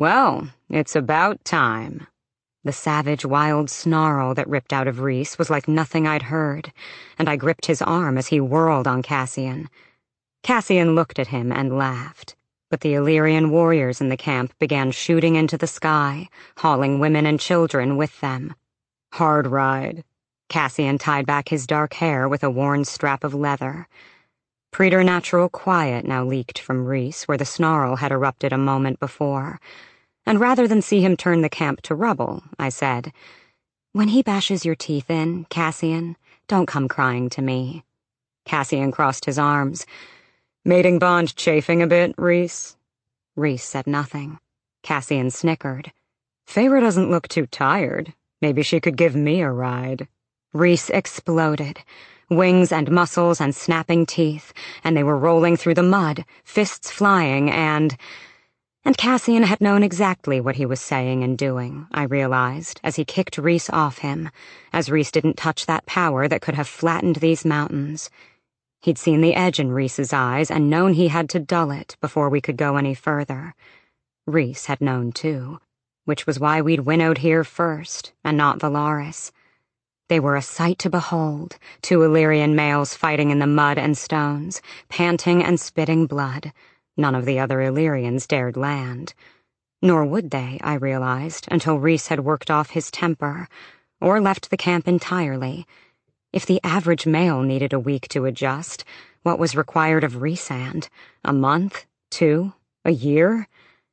Well, it's about time. The savage, wild snarl that ripped out of Rhys was like nothing I'd heard, and I gripped his arm as he whirled on Cassian. Cassian looked at him and laughed, but the Illyrian warriors in the camp began shooting into the sky, hauling women and children with them. Hard ride. Cassian tied back his dark hair with a worn strap of leather. Preternatural quiet now leaked from Rhys where the snarl had erupted a moment before, and rather than see him turn the camp to rubble, I said, "When he bashes your teeth in, Cassian, don't come crying to me." Cassian crossed his arms. "Mating bond chafing a bit, Rhys?" Rhys said nothing. Cassian snickered. "Feyre doesn't look too tired. Maybe she could give me a ride." Rhys exploded. Wings and muscles and snapping teeth, and they were rolling through the mud, fists flying, and Cassian had known exactly what he was saying and doing, I realized, as he kicked Rhys off him, as Rhys didn't touch that power that could have flattened these mountains. He'd seen the edge in Rhys's eyes and known he had to dull it before we could go any further. Rhys had known too, which was why we'd winnowed here first, and not Valaris. They were a sight to behold, two Illyrian males fighting in the mud and stones, panting and spitting blood. None of the other Illyrians dared land. Nor would they, I realized, until Rhys had worked off his temper, or left the camp entirely. If the average male needed a week to adjust, what was required of Rhysand? A month? 2? A year?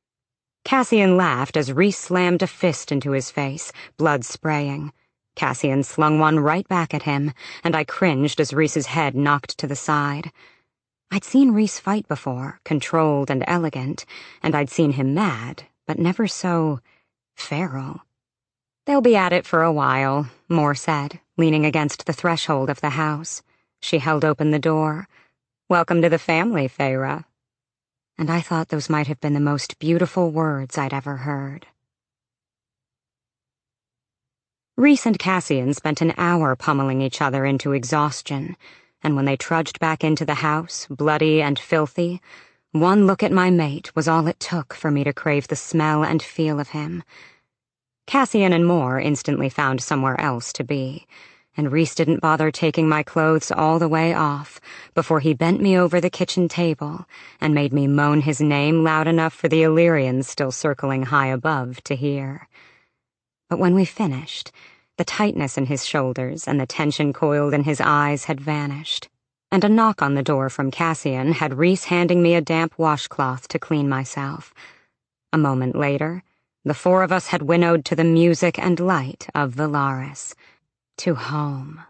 Cassian laughed as Rhys slammed a fist into his face, blood spraying. Cassian slung one right back at him, and I cringed as Rhys's head knocked to the side. I'd seen Rhys fight before, controlled and elegant, and I'd seen him mad, but never so feral. "They'll be at it for a while," Mor said, leaning against the threshold of the house. She held open the door. "Welcome to the family, Feyre." And I thought those might have been the most beautiful words I'd ever heard. Rhys and Cassian spent an hour pummeling each other into exhaustion, and when they trudged back into the house, bloody and filthy, one look at my mate was all it took for me to crave the smell and feel of him. Cassian and Mor instantly found somewhere else to be, and Rhys didn't bother taking my clothes all the way off before he bent me over the kitchen table and made me moan his name loud enough for the Illyrians still circling high above to hear. But when we finished, the tightness in his shoulders and the tension coiled in his eyes had vanished, and a knock on the door from Cassian had Rhys handing me a damp washcloth to clean myself. A moment later, the four of us had winnowed to the music and light of Valaris, to home.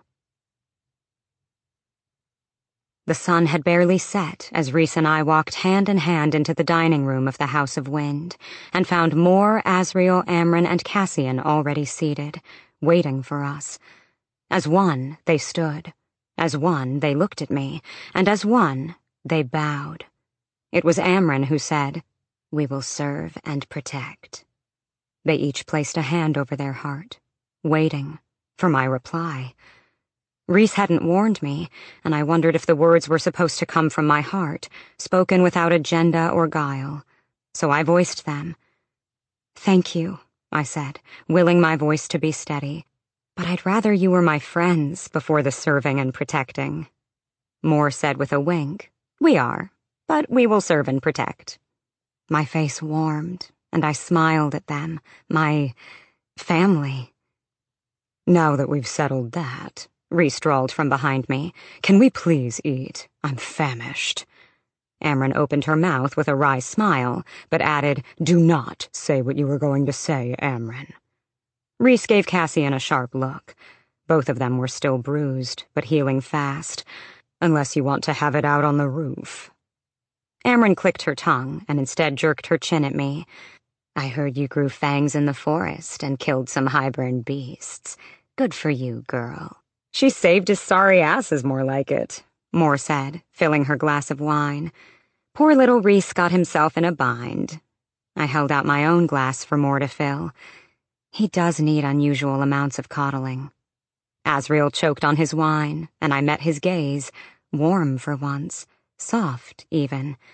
The sun had barely set as Rhys and I walked hand in hand into the dining room of the House of Wind, and found Mor, Asriel, Amren, and Cassian already seated, waiting for us. As one, they stood. As one, they looked at me, and as one, they bowed. It was Amren who said, "We will serve and protect." They each placed a hand over their heart, waiting for my reply. Rhys hadn't warned me, and I wondered if the words were supposed to come from my heart, spoken without agenda or guile. So I voiced them. "Thank you," I said, willing my voice to be steady. "But I'd rather you were my friends before the serving and protecting." Mor said with a wink, "We are, but we will serve and protect." My face warmed, and I smiled at them, my family. "Now that we've settled that," Rhys drawled from behind me, "can we please eat? I'm famished." Amren opened her mouth with a wry smile, but added, "Do not say what you were going to say, Amren." Rhys gave Cassian a sharp look. Both of them were still bruised, but healing fast. "Unless you want to have it out on the roof." Amren clicked her tongue and instead jerked her chin at me. "I heard you grew fangs in the forest and killed some high-burned beasts. Good for you, girl." "She saved his sorry ass is more like it," Mor said, filling her glass of wine. "Poor little Rhys got himself in a bind." I held out my own glass for Mor to fill. He does need unusual amounts of coddling. Asriel choked on his wine, and I met his gaze, warm for once, soft even.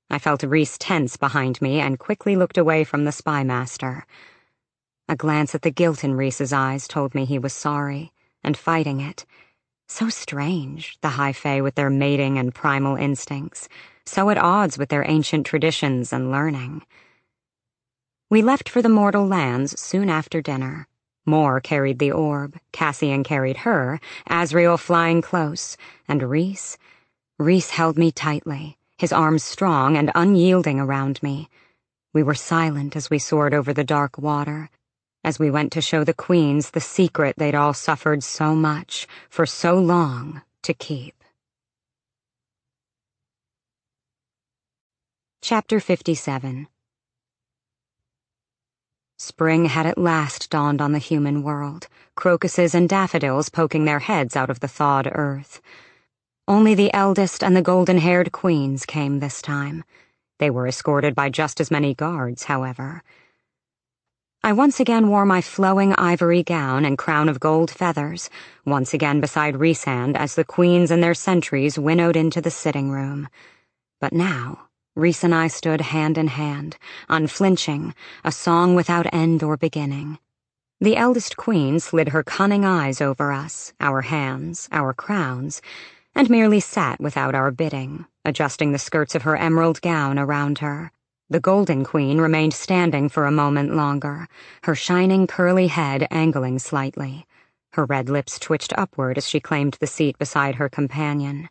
I felt Rhys tense behind me and quickly looked away from the spymaster. A glance at the guilt in Rhys's eyes told me he was sorry, and fighting it. So strange, the High Fae with their mating and primal instincts, so at odds with their ancient traditions and learning. We left for the mortal lands soon after dinner. Mor carried the orb, Cassian carried her, Azriel flying close, and Rhys held me tightly, his arms strong and unyielding around me. We were silent as we soared over the dark water, as we went to show the queens the secret they'd all suffered so much, for so long, to keep. Chapter 57. Spring had at last dawned on the human world, crocuses and daffodils poking their heads out of the thawed earth. Only the eldest and the golden-haired queens came this time. They were escorted by just as many guards, however. I once again wore my flowing ivory gown and crown of gold feathers, once again beside Rhysand as the queens and their sentries winnowed into the sitting room. But now, Rhys and I stood hand in hand, unflinching, a song without end or beginning. The eldest queen slid her cunning eyes over us, our hands, our crowns, and merely sat without our bidding, adjusting the skirts of her emerald gown around her. The Golden Queen remained standing for a moment longer, her shining curly head angling slightly. Her red lips twitched upward as she claimed the seat beside her companion.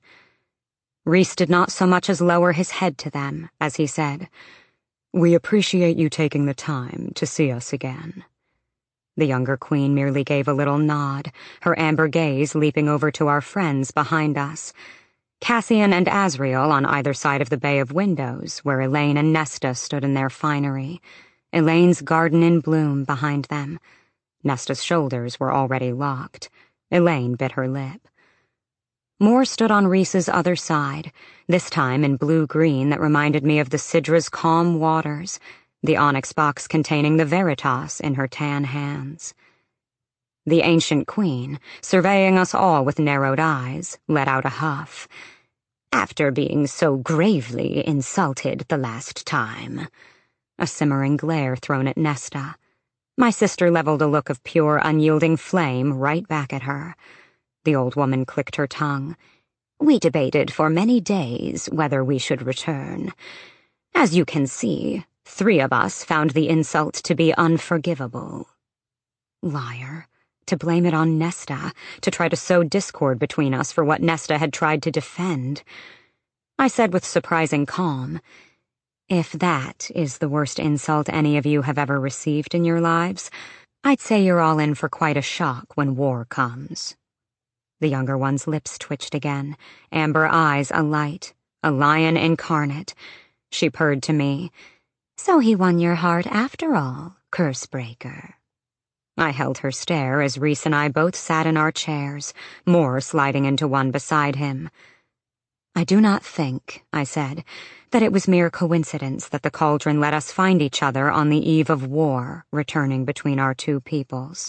Rhys did not so much as lower his head to them, as he said, "We appreciate you taking the time to see us again." The younger queen merely gave a little nod, her amber gaze leaping over to our friends behind us. Cassian and Azriel on either side of the bay of windows, where Elaine and Nesta stood in their finery, Elaine's garden in bloom behind them. Nesta's shoulders were already locked. Elaine bit her lip. Mor stood on Rhys's other side, this time in blue-green that reminded me of the Sidra's calm waters, the onyx box containing the Veritas in her tan hands. The ancient queen, surveying us all with narrowed eyes, let out a huff. "After being so gravely insulted the last time." A simmering glare thrown at Nesta. My sister leveled a look of pure, unyielding flame right back at her. The old woman clicked her tongue. "We debated for many days whether we should return. As you can see, 3 of us found the insult to be unforgivable." Liar. To blame it on Nesta, to try to sow discord between us for what Nesta had tried to defend. I said with surprising calm, "If that is the worst insult any of you have ever received in your lives, I'd say you're all in for quite a shock when war comes." The younger one's lips twitched again, amber eyes alight, a lion incarnate. She purred to me, "So he won your heart after all, Cursebreaker." I held her stare as Rhys and I both sat in our chairs, Mor sliding into one beside him. "I do not think," I said, "that it was mere coincidence that the cauldron let us find each other on the eve of war returning between our 2 peoples."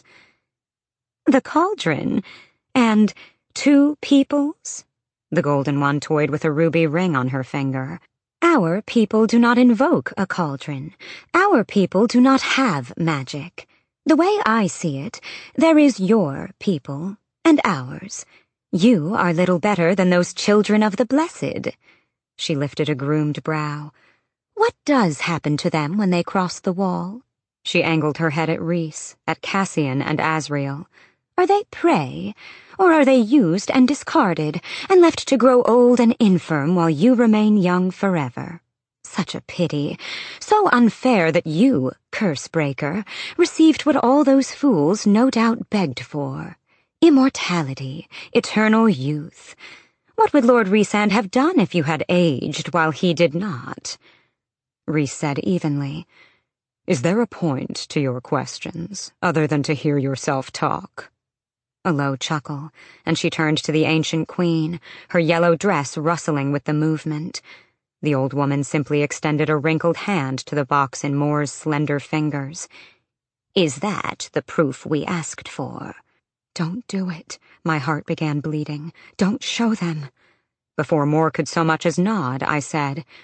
"The cauldron? And 2 peoples?" The golden one toyed with a ruby ring on her finger. "Our people do not invoke a cauldron. Our people do not have magic. The way I see it, there is your people, and ours. You are little better than those children of the blessed." She lifted a groomed brow. "What does happen to them when they cross the wall?" She angled her head at Rhys, at Cassian and Azriel. "Are they prey, or are they used and discarded, and left to grow old and infirm while you remain young forever? Such a pity, so unfair that you, Cursebreaker, received what all those fools no doubt begged for. Immortality, eternal youth. What would Lord Rhysand have done if you had aged while he did not?" Rhys said evenly, "Is there a point to your questions, other than to hear yourself talk?" A low chuckle, and she turned to the ancient queen, her yellow dress rustling with the movement. The old woman simply extended a wrinkled hand to the box in Mor's slender fingers. "Is that the proof we asked for?" "Don't do it." My heart began bleeding. "Don't show them." Before Mor could so much as nod, I said,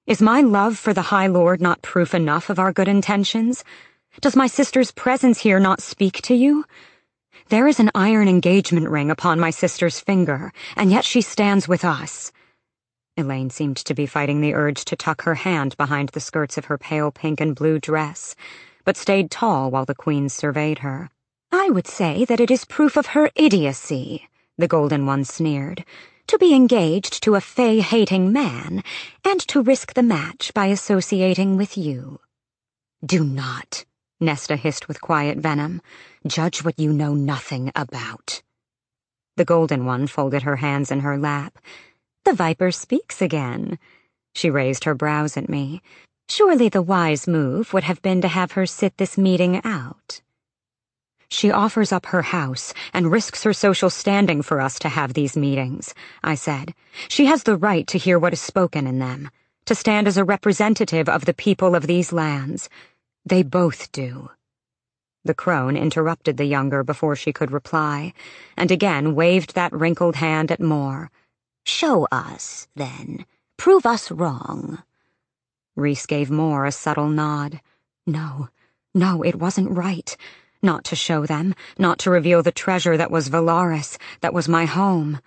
Is my love for the High Lord not proof enough of our good intentions? Does my sister's presence here not speak to you? There is an iron engagement ring upon my sister's finger, and yet she stands with us." Elaine seemed to be fighting the urge to tuck her hand behind the skirts of her pale pink and blue dress, but stayed tall while the queens surveyed her. "I would say that it is proof of her idiocy," the Golden One sneered, "to be engaged to a Fae-hating man, and to risk the match by associating with you." "Do not," Nesta hissed with quiet venom, "judge what you know nothing about." The Golden One folded her hands in her lap. "The Viper speaks again." She raised her brows at me. "Surely the wise move would have been to have her sit this meeting out." "She offers up her house and risks her social standing for us to have these meetings," I said. "She has the right to hear what is spoken in them, to stand as a representative of the people of these lands. They both do." The crone interrupted the younger before she could reply, and again waved that wrinkled hand at Mor. "Show us, then. Prove us wrong." Rhys gave Mor a subtle nod. No, it wasn't right. Not to show them, not to reveal the treasure that was Velaris, that was my home.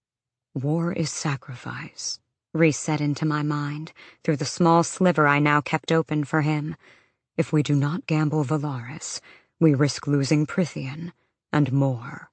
"War is sacrifice," Rhys said into my mind, through the small sliver I now kept open for him. "If we do not gamble Velaris, we risk losing Prythian, and more."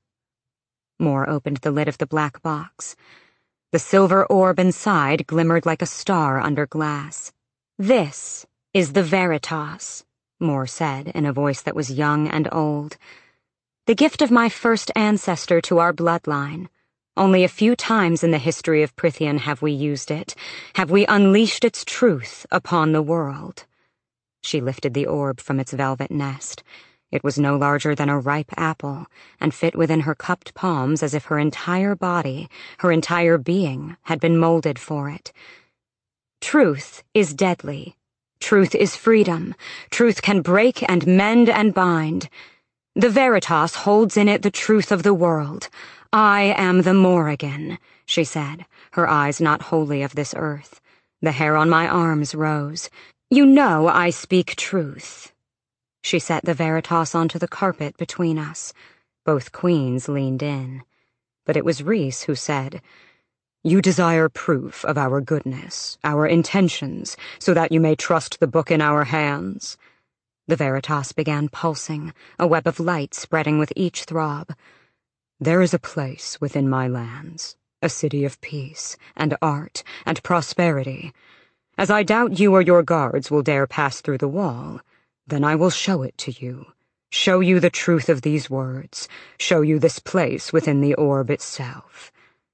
Mor opened the lid of the black box. The silver orb inside glimmered like a star under glass. "This is the Veritas," Mor said in a voice that was young and old. "The gift of my first ancestor to our bloodline. Only a few times in the history of Prythian have we used it, have we unleashed its truth upon the world." She lifted the orb from its velvet nest. It was no larger than a ripe apple, and fit within her cupped palms as if her entire body, her entire being, had been molded for it. "Truth is deadly. Truth is freedom. Truth can break and mend and bind. The Veritas holds in it the truth of the world. I am the Morrigan," she said, her eyes not wholly of this earth. The hair on my arms rose. "You know I speak truth." She set the Veritas onto the carpet between us. Both queens leaned in. But it was Rhys who said, "You desire proof of our goodness, our intentions, so that you may trust the book in our hands." The Veritas began pulsing, a web of light spreading with each throb. "There is a place within my lands, a city of peace, and art, and prosperity. As I doubt you or your guards will dare pass through the wall, then I will show it to you, show you the truth of these words, show you this place within the orb itself."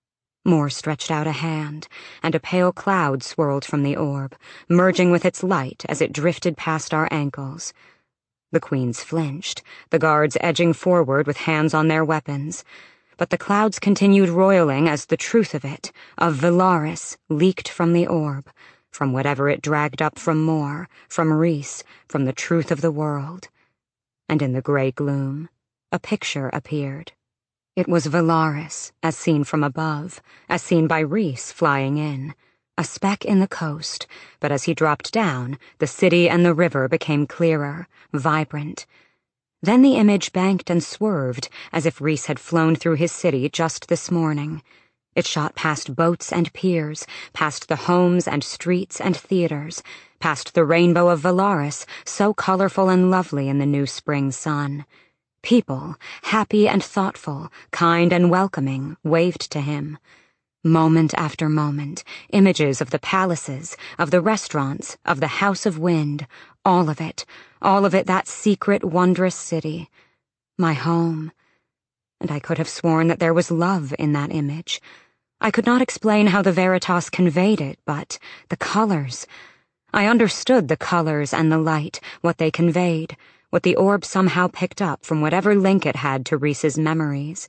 Mor stretched out a hand, and a pale cloud swirled from the orb, merging with its light as it drifted past our ankles. The queens flinched, the guards edging forward with hands on their weapons, but the clouds continued roiling as the truth of it, of Velaris, leaked from the orb, from whatever it dragged up from Mor, from Rhys, from the truth of the world. And in the grey gloom, a picture appeared. It was Velaris, as seen from above, as seen by Rhys flying in. A speck in the coast, but as he dropped down, the city and the river became clearer, vibrant. Then the image banked and swerved, as if Rhys had flown through his city just this morning. It shot past boats and piers, past the homes and streets and theaters, past the rainbow of Velaris, so colorful and lovely in the new spring sun. People, happy and thoughtful, kind and welcoming, waved to him. Moment after moment, images of the palaces, of the restaurants, of the House of Wind, all of it, that secret, wondrous city. My home. And I could have sworn that there was love in that image. I could not explain how the Veritas conveyed it, but the colors. I understood the colors and the light, what they conveyed, what the orb somehow picked up from whatever link it had to Rhys's memories.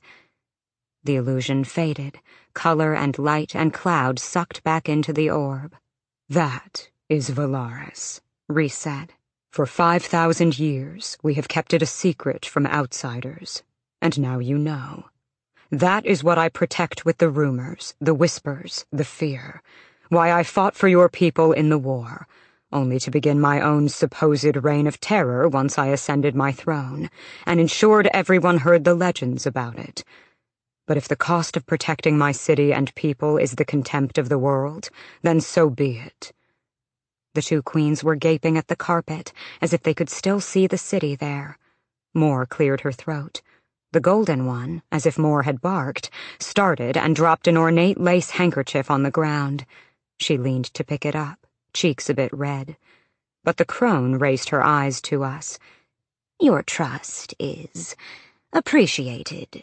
The illusion faded, color and light and cloud sucked back into the orb. "That is Velaris," Rhys said. "For 5,000 years we have kept it a secret from outsiders, and now you know. That is what I protect with the rumors, the whispers, the fear. why I fought for your people in the war, only to begin my own supposed reign of terror once I ascended my throne, and ensured everyone heard the legends about it. But if the cost of protecting my city and people is the contempt of the world, then so be it." The two queens were gaping at the carpet, as if they could still see the city there. Mor cleared her throat. The golden one, as if Mor had barked, started and dropped an ornate lace handkerchief on the ground. She leaned to pick it up, cheeks a bit red. But the crone raised her eyes to us. "Your trust is appreciated."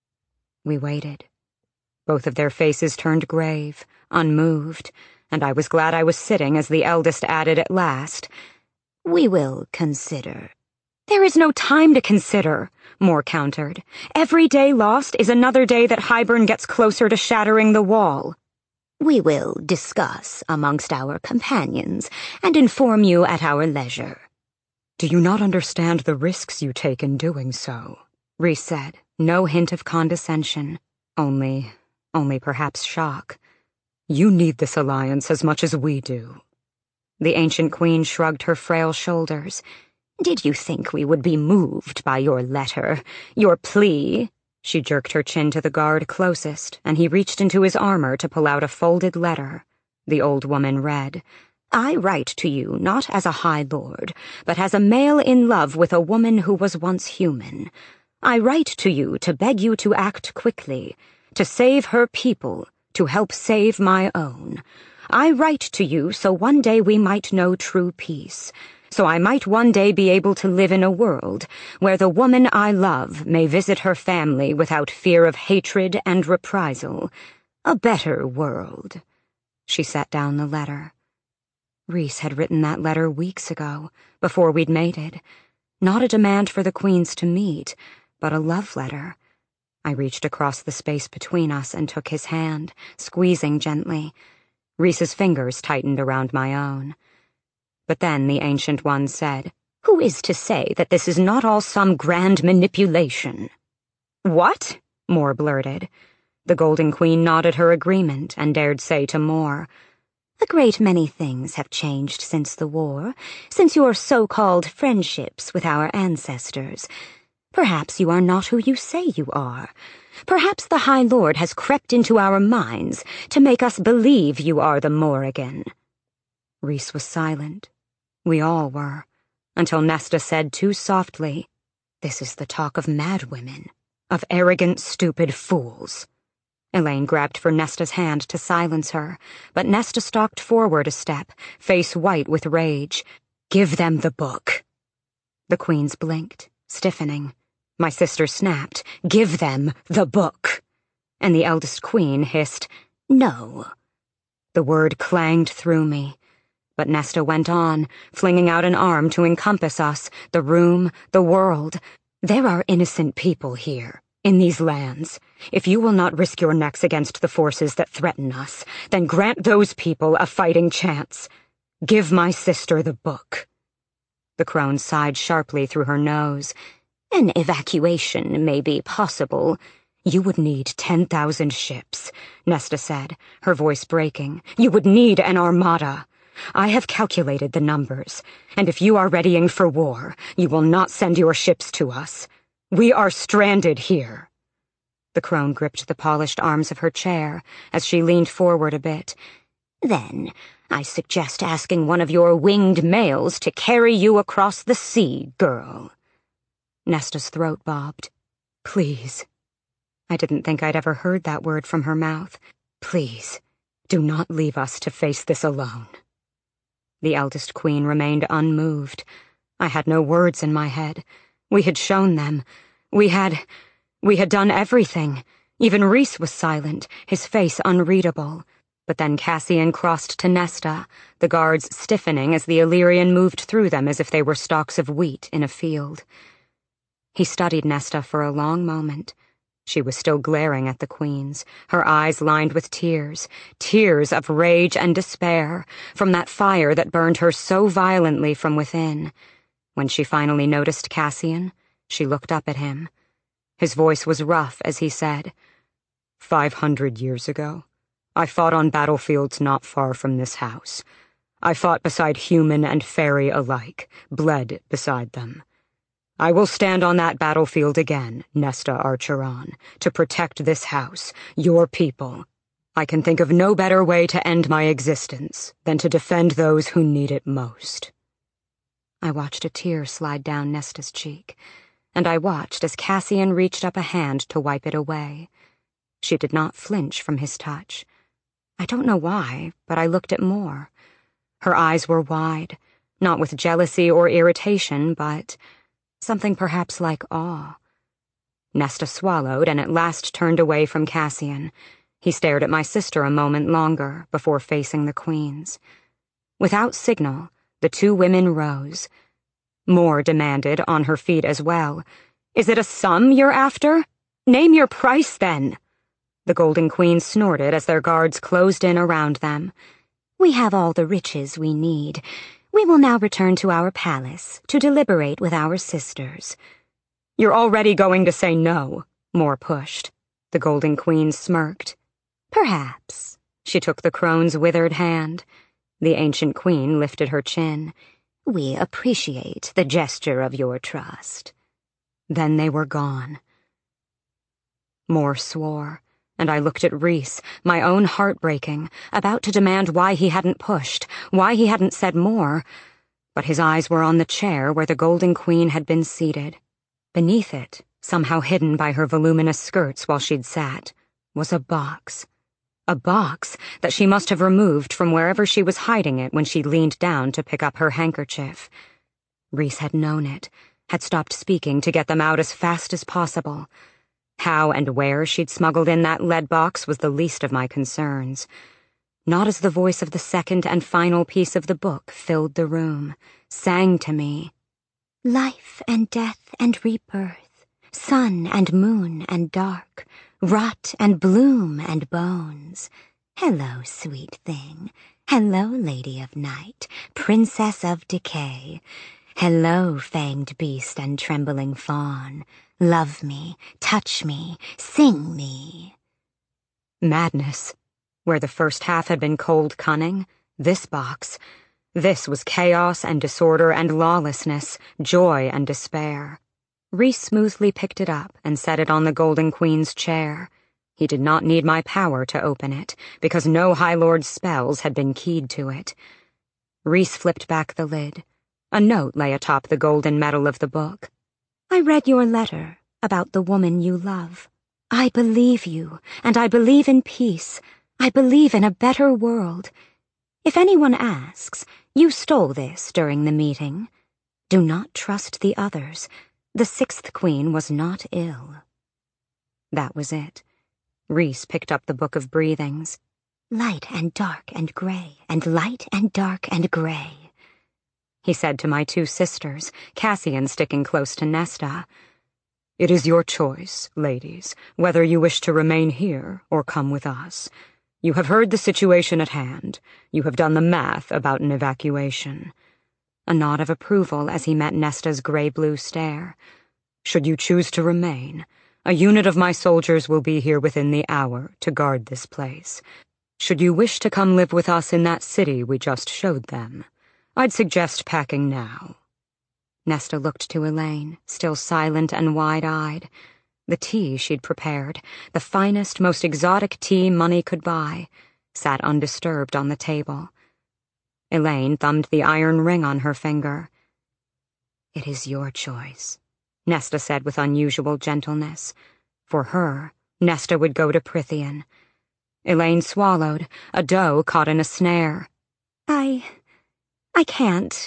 We waited. Both of their faces turned grave, unmoved, and I was glad I was sitting as the eldest added at last, "We will consider." "There is no time to consider," Mor countered. "Every day lost is another day that Hybern gets closer to shattering the wall." "We will discuss amongst our companions and inform you at our leisure." "Do you not understand the risks you take in doing so?" Rhys said, no hint of condescension, only perhaps shock. "You need this alliance as much as we do." The ancient queen shrugged her frail shoulders. "Did you think we would be moved by your letter, your plea?" She jerked her chin to the guard closest, and he reached into his armor to pull out a folded letter. The old woman read, "I write to you not as a high lord, but as a male in love with a woman who was once human. I write to you to beg you to act quickly, to save her people, to help save my own. I write to you so one day we might know true peace, so I might one day be able to live in a world where the woman I love may visit her family without fear of hatred and reprisal. A better world." She set down the letter. Rhys had written that letter weeks ago, before we'd mated. Not a demand for the queens to meet, but a love letter. I reached across the space between us and took his hand, squeezing gently. Rhys's fingers tightened around my own. But then the Ancient One said, "Who is to say that this is not all some grand manipulation?" "What?" Mor blurted. The Golden Queen nodded her agreement and dared say to Mor, "A great many things have changed since the war, since your so-called friendships with our ancestors. Perhaps you are not who you say you are. Perhaps the High Lord has crept into our minds to make us believe you are the Morrigan." Rhys was silent. We all were, until Nesta said too softly, "This is the talk of mad women, of arrogant, stupid fools." Elaine grabbed for Nesta's hand to silence her, but Nesta stalked forward a step, face white with rage. "Give them the book." The queens blinked, stiffening. My sister snapped, "Give them the book." And the eldest queen hissed, "No." The word clanged through me. But Nesta went on, flinging out an arm to encompass us, the room, the world. "There are innocent people here, in these lands. If you will not risk your necks against the forces that threaten us, then grant those people a fighting chance. Give my sister the book." The crone sighed sharply through her nose. "An evacuation may be possible." "You would need 10,000 ships," Nesta said, her voice breaking. "You would need an armada. I have calculated the numbers, and if you are readying for war, you will not send your ships to us. We are stranded here." The crone gripped the polished arms of her chair as she leaned forward a bit. "Then I suggest asking one of your winged males to carry you across the sea, girl." Nesta's throat bobbed. "Please." I didn't think I'd ever heard that word from her mouth. "Please, do not leave us to face this alone." The eldest queen remained unmoved. I had no words in my head. We had shown them. We had done everything. Even Rhys was silent, his face unreadable. But then Cassian crossed to Nesta, the guards stiffening as the Illyrian moved through them as if they were stalks of wheat in a field. He studied Nesta for a long moment. She was still glaring at the queens, her eyes lined with tears, tears of rage and despair, from that fire that burned her so violently from within. When she finally noticed Cassian, she looked up at him. His voice was rough as he said, 500 years ago, I fought on battlefields not far from this house. I fought beside human and fairy alike, bled beside them. I will stand on that battlefield again, Nesta Archeron, to protect this house, your people. I can think of no better way to end my existence than to defend those who need it most." I watched a tear slide down Nesta's cheek, and I watched as Cassian reached up a hand to wipe it away. She did not flinch from his touch. I don't know why, but I looked at more. Her eyes were wide, not with jealousy or irritation, but something perhaps like awe. Nesta swallowed and at last turned away from Cassian. He stared at my sister a moment longer before facing the queens. Without signal, the two women rose. More demanded, on her feet as well. "Is it a sum you're after? Name your price, then." The Golden Queen snorted as their guards closed in around them. "We have all the riches we need. We will now return to our palace to deliberate with our sisters." "You're already going to say no," More pushed. The Golden Queen smirked. "Perhaps." She took the crone's withered hand. The ancient queen lifted her chin. "We appreciate the gesture of your trust." Then they were gone. More swore, and I looked at Rhys, my own heart breaking, about to demand why he hadn't pushed, why he hadn't said more. But his eyes were on the chair where the Golden Queen had been seated. Beneath it, somehow hidden by her voluminous skirts while she'd sat, was a box. A box that she must have removed from wherever she was hiding it when she leaned down to pick up her handkerchief. Rhys had known it, had stopped speaking to get them out as fast as possible. How and where she'd smuggled in that lead box was the least of my concerns. Not as the voice of the second and final piece of the book filled the room, sang to me, "Life and death and rebirth, sun and moon and dark, rot and bloom and bones. Hello, sweet thing. Hello, lady of night, princess of decay. Hello, fanged beast and trembling fawn. Love me, touch me, sing me." Madness. Where the first half had been cold cunning, this was chaos and disorder and lawlessness, joy and despair. Rhys smoothly picked it up and set it on the Golden Queen's chair. He did not need my power to open it, because no High Lord's spells had been keyed to it. Rhys flipped back the lid. A note lay atop the golden metal of the book. "I read your letter about the woman you love. I believe you, and I believe in peace. I believe in a better world. If anyone asks, you stole this during the meeting. Do not trust the others. The sixth queen was not ill." That was it. Rhys picked up the Book of Breathings. "Light and dark and gray, and light and dark and gray," he said to my two sisters, Cassian sticking close to Nesta. "It is your choice, ladies, whether you wish to remain here or come with us. You have heard the situation at hand. You have done the math about an evacuation." A nod of approval as he met Nesta's gray-blue stare. "Should you choose to remain, a unit of my soldiers will be here within the hour to guard this place. Should you wish to come live with us in that city we just showed them, I'd suggest packing now." Nesta looked to Elaine, still silent and wide-eyed. The tea she'd prepared, the finest, most exotic tea money could buy, sat undisturbed on the table. Elaine thumbed the iron ring on her finger. "It is your choice," Nesta said with unusual gentleness. For her, Nesta would go to Prythian. Elaine swallowed, a doe caught in a snare. I can't.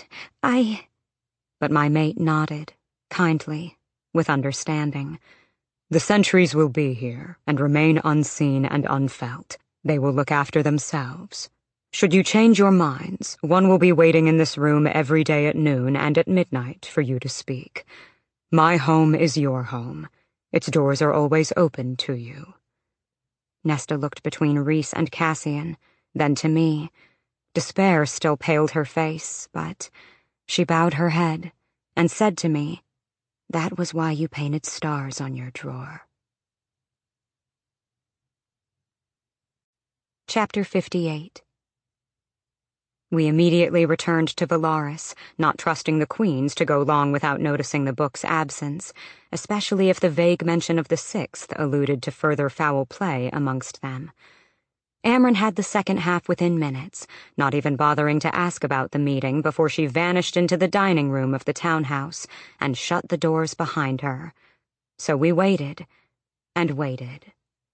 But my mate nodded, kindly, with understanding. "The sentries will be here, and remain unseen and unfelt. They will look after themselves. Should you change your minds, one will be waiting in this room every day at noon and at midnight for you to speak. My home is your home. Its doors are always open to you." Nesta looked between Rhys and Cassian, then to me. Despair still paled her face, but she bowed her head and said to me, "That was why you painted stars on your drawer." Chapter 58. We immediately returned to Valaris, not trusting the queens to go long without noticing the book's absence, especially if the vague mention of the sixth alluded to further foul play amongst them. Amren had the second half within minutes, not even bothering to ask about the meeting before she vanished into the dining room of the townhouse and shut the doors behind her. So we waited and waited.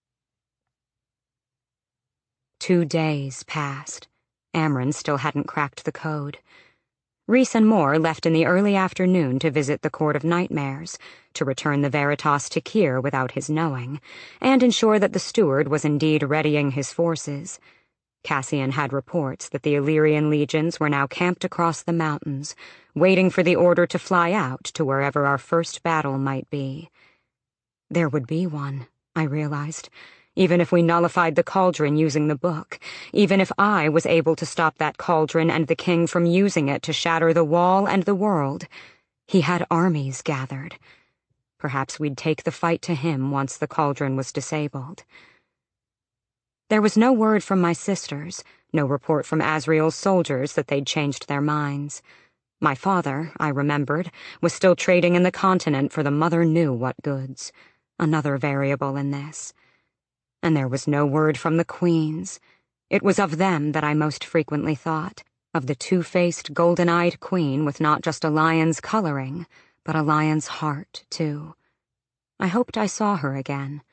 2 days passed. Amren still hadn't cracked the code. Rhys and Mor left in the early afternoon to visit the Court of Nightmares, to return the Veritas to Kyr without his knowing, and ensure that the steward was indeed readying his forces. Cassian had reports that the Illyrian legions were now camped across the mountains, waiting for the order to fly out to wherever our first battle might be. There would be one, I realized. Even if we nullified the cauldron using the book, even if I was able to stop that cauldron and the king from using it to shatter the wall and the world, he had armies gathered. Perhaps we'd take the fight to him once the cauldron was disabled. There was no word from my sisters, no report from Asriel's soldiers that they'd changed their minds. My father, I remembered, was still trading in the continent for the mother knew what goods. Another variable in this. And there was no word from the queens. It was of them that I most frequently thought, of the two-faced, golden-eyed queen with not just a lion's coloring, but a lion's heart, too. I hoped I saw her again.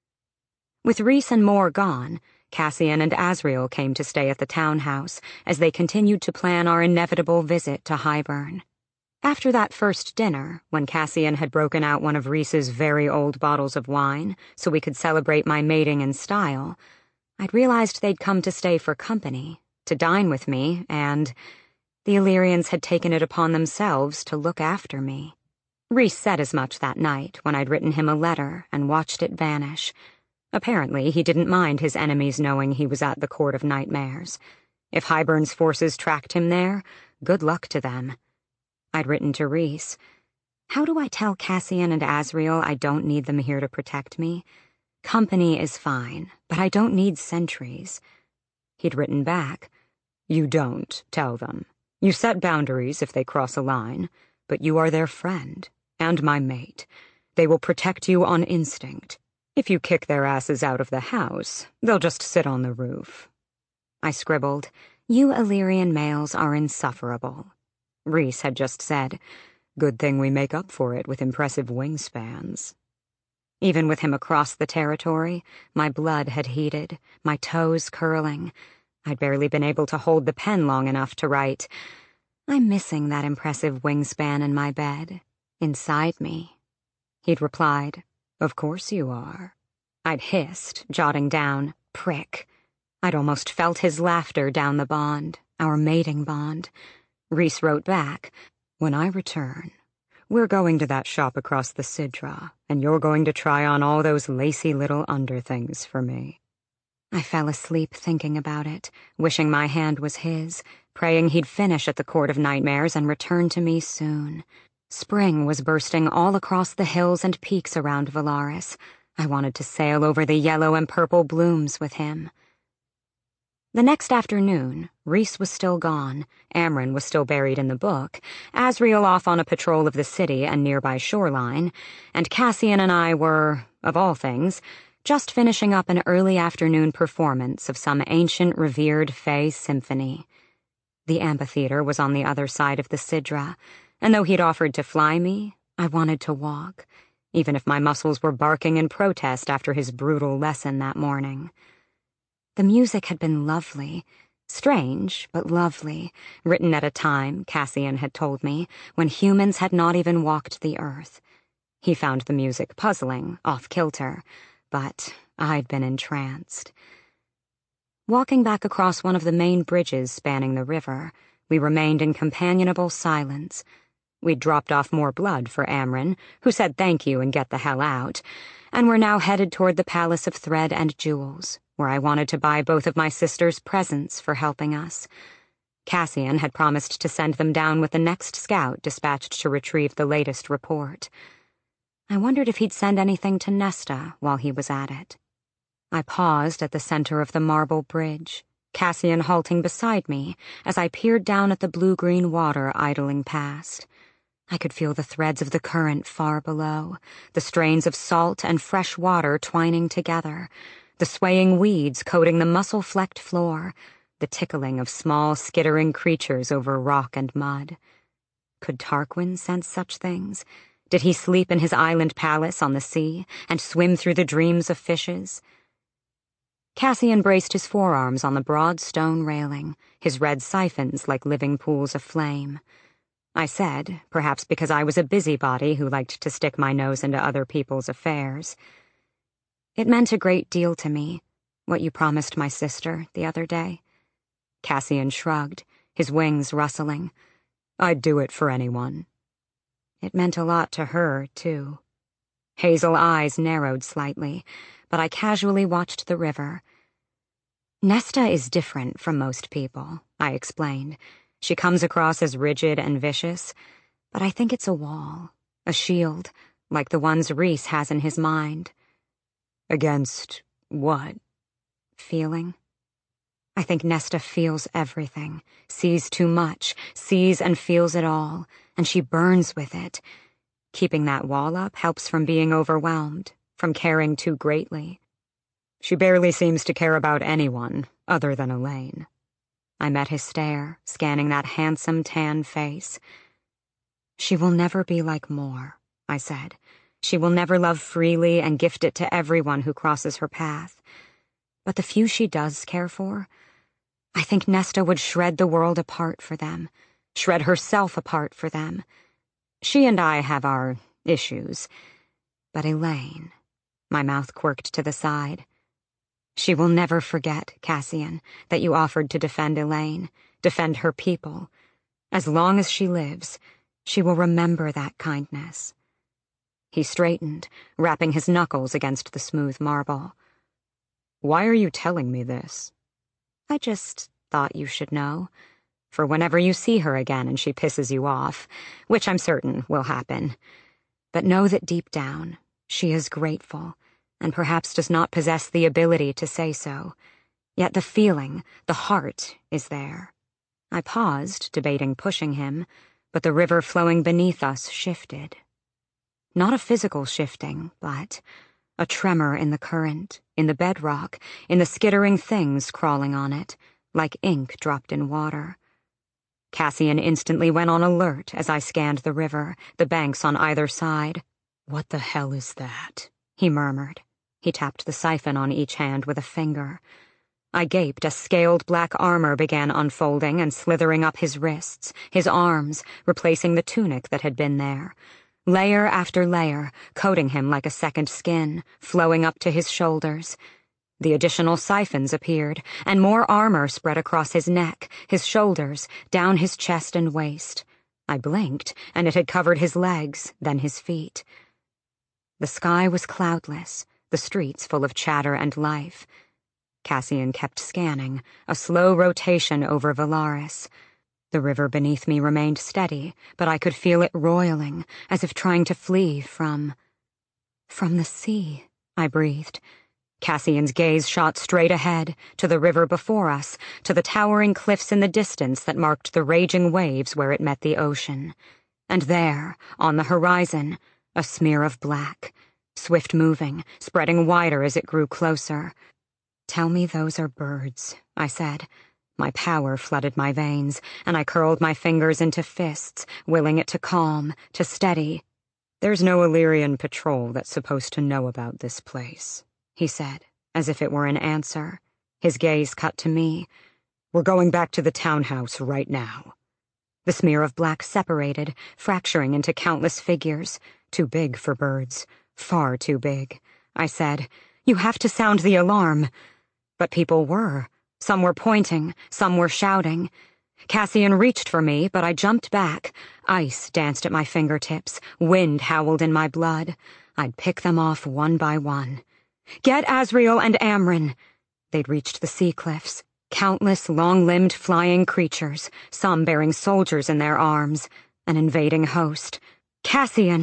With Rhys and Mor gone, Cassian and Asriel came to stay at the townhouse as they continued to plan our inevitable visit to Hybern. After that first dinner, when Cassian had broken out one of Rhys's very old bottles of wine so we could celebrate my mating in style, I'd realized they'd come to stay for company, to dine with me, and the Illyrians had taken it upon themselves to look after me. Rhys said as much that night when I'd written him a letter and watched it vanish. Apparently, he didn't mind his enemies knowing he was at the Court of Nightmares. If Hybern's forces tracked him there, good luck to them. I'd written to Rhys, "How do I tell Cassian and Asriel I don't need them here to protect me? Company is fine, but I don't need sentries." He'd written back, "You don't tell them. You set boundaries if they cross a line, but you are their friend, and my mate. They will protect you on instinct. If you kick their asses out of the house, they'll just sit on the roof." I scribbled, "You Illyrian males are insufferable." Rhys had just said, "Good thing we make up for it with impressive wingspans." Even with him across the territory, my blood had heated, my toes curling. I'd barely been able to hold the pen long enough to write, "I'm missing that impressive wingspan in my bed, inside me." He'd replied, "Of course you are." I'd hissed, jotting down, "Prick." I'd almost felt his laughter down the bond, our mating bond. Rhys wrote back, "When I return, we're going to that shop across the Sidra, and you're going to try on all those lacy little underthings for me." I fell asleep thinking about it, wishing my hand was his, praying he'd finish at the Court of Nightmares and return to me soon. Spring was bursting all across the hills and peaks around Valaris. I wanted to sail over the yellow and purple blooms with him. The next afternoon, Rhys was still gone, Amren was still buried in the book, Asriel off on a patrol of the city and nearby shoreline, and Cassian and I were, of all things, just finishing up an early afternoon performance of some ancient revered Fey symphony. The amphitheater was on the other side of the Sidra, and though he'd offered to fly me, I wanted to walk, even if my muscles were barking in protest after his brutal lesson that morning. The music had been lovely, strange but lovely, written at a time, Cassian had told me, when humans had not even walked the earth. He found the music puzzling, off-kilter, but I'd been entranced. Walking back across one of the main bridges spanning the river, we remained in companionable silence. We'd dropped off more blood for Amren, who said thank you and get the hell out, and were now headed toward the Palace of Thread and Jewels, where I wanted to buy both of my sisters presents for helping us. Cassian had promised to send them down with the next scout dispatched to retrieve the latest report. I wondered if he'd send anything to Nesta while he was at it. I paused at the center of the marble bridge, Cassian halting beside me as I peered down at the blue-green water idling past. I could feel the threads of the current far below, the strains of salt and fresh water twining together, the swaying weeds coating the mussel-flecked floor, the tickling of small, skittering creatures over rock and mud. Could Tarquin sense such things? Did he sleep in his island palace on the sea and swim through the dreams of fishes? Cassian braced his forearms on the broad stone railing, his red siphons like living pools of flame. I said, perhaps because I was a busybody who liked to stick my nose into other people's affairs. It meant a great deal to me, what you promised my sister the other day. Cassian shrugged, his wings rustling. I'd do it for anyone. It meant a lot to her, too. Hazel eyes narrowed slightly, but I casually watched the river. Nesta is different from most people, I explained. She comes across as rigid and vicious, but I think it's a wall, a shield, like the ones Rhys has in his mind. Against what? Feeling? I think Nesta feels everything, sees too much, sees and feels it all, and she burns with it. Keeping that wall up helps from being overwhelmed, from caring too greatly. She barely seems to care about anyone other than Elaine. I met his stare, scanning that handsome tan face. She will never be like Mor, I said. She will never love freely and gift it to everyone who crosses her path. But the few she does care for, I think Nesta would shred the world apart for them, shred herself apart for them. She and I have our issues, but Elaine, my mouth quirked to the side. She will never forget, Cassian, that you offered to defend Elaine, defend her people. As long as she lives, she will remember that kindness. He straightened, rapping his knuckles against the smooth marble. Why are you telling me this? I just thought you should know. For whenever you see her again and she pisses you off, which I'm certain will happen. But know that deep down, she is grateful, and perhaps does not possess the ability to say so. Yet the feeling, the heart, is there. I paused, debating pushing him, but the river flowing beneath us shifted. Not a physical shifting, but a tremor in the current, in the bedrock, in the skittering things crawling on it, like ink dropped in water. Cassian instantly went on alert as I scanned the river, the banks on either side. What the hell is that? He murmured. He tapped the siphon on each hand with a finger. I gaped as scaled black armor began unfolding and slithering up his wrists, his arms, replacing the tunic that had been there. Layer after layer, coating him like a second skin, flowing up to his shoulders. The additional siphons appeared, and more armor spread across his neck, his shoulders, down his chest and waist. I blinked, and it had covered his legs, then his feet. The sky was cloudless, the streets full of chatter and life. Cassian kept scanning, a slow rotation over Valaris. The river beneath me remained steady, but I could feel it roiling, as if trying to flee from the sea, I breathed. Cassian's gaze shot straight ahead, to the river before us, to the towering cliffs in the distance that marked the raging waves where it met the ocean. And there, on the horizon, a smear of black, swift-moving, spreading wider as it grew closer. Tell me those are birds, I said. My power flooded my veins, and I curled my fingers into fists, willing it to calm, to steady. There's no Illyrian patrol that's supposed to know about this place, he said, as if it were an answer. His gaze cut to me. We're going back to the townhouse right now. The smear of black separated, fracturing into countless figures. Too big for birds. Far too big. I said, You have to sound the alarm. But people were. Some were pointing, some were shouting. Cassian reached for me, but I jumped back. Ice danced at my fingertips. Wind howled in my blood. I'd pick them off one by one. Get Asriel and Amren. They'd reached the sea cliffs. Countless long-limbed flying creatures, some bearing soldiers in their arms. An invading host. Cassian!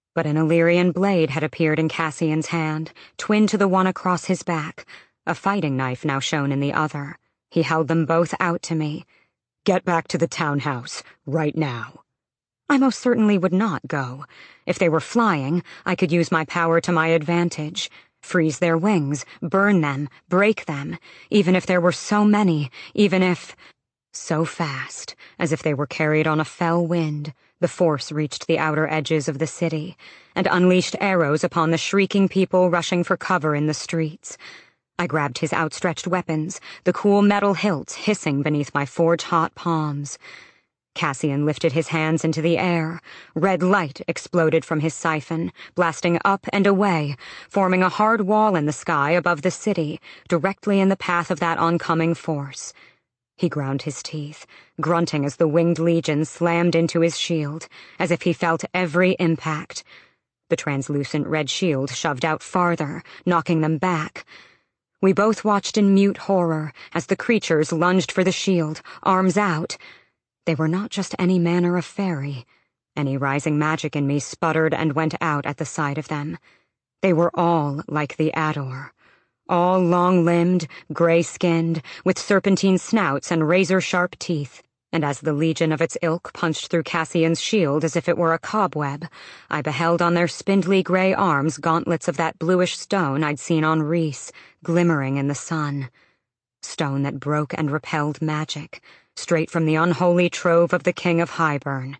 But an Illyrian blade had appeared in Cassian's hand, twin to the one across his back, a fighting knife now shown in the other. He held them both out to me. "Get back to the townhouse, right now." I most certainly would not go. If they were flying, I could use my power to my advantage. Freeze their wings, burn them, break them, even if there were so many, even if... So fast, as if they were carried on a fell wind, the force reached the outer edges of the city, and unleashed arrows upon the shrieking people rushing for cover in the streets. I grabbed his outstretched weapons, the cool metal hilts hissing beneath my forge-hot palms. Cassian lifted his hands into the air. Red light exploded from his siphon, blasting up and away, forming a hard wall in the sky above the city, directly in the path of that oncoming force. He ground his teeth, grunting as the winged legion slammed into his shield, as if he felt every impact. The translucent red shield shoved out farther, knocking them back. We both watched in mute horror as the creatures lunged for the shield, arms out. They were not just any manner of fairy. Any rising magic in me sputtered and went out at the sight of them. They were all like the Ador. All long-limbed, gray-skinned, with serpentine snouts and razor-sharp teeth, and as the legion of its ilk punched through Cassian's shield as if it were a cobweb, I beheld on their spindly gray arms gauntlets of that bluish stone I'd seen on Rhys, glimmering in the sun. Stone that broke and repelled magic, straight from the unholy trove of the King of Hybern.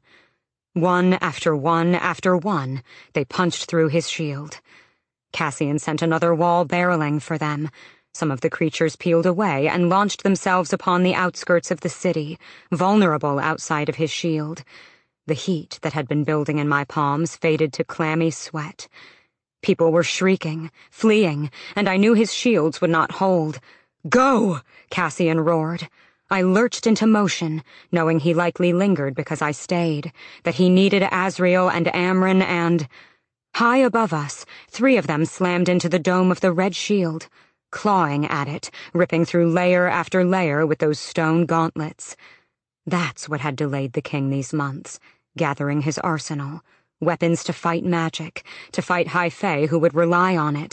One after one after one, they punched through his shield. Cassian sent another wall barreling for them. Some of the creatures peeled away and launched themselves upon the outskirts of the city, vulnerable outside of his shield. The heat that had been building in my palms faded to clammy sweat. People were shrieking, fleeing, and I knew his shields would not hold. "Go!" Cassian roared. I lurched into motion, knowing he likely lingered because I stayed, that he needed Azriel and Amren and... High above us, 3 of them slammed into the dome of the red shield, clawing at it, ripping through layer after layer with those stone gauntlets. That's what had delayed the king these months, gathering his arsenal, weapons to fight magic, to fight High Fae who would rely on it.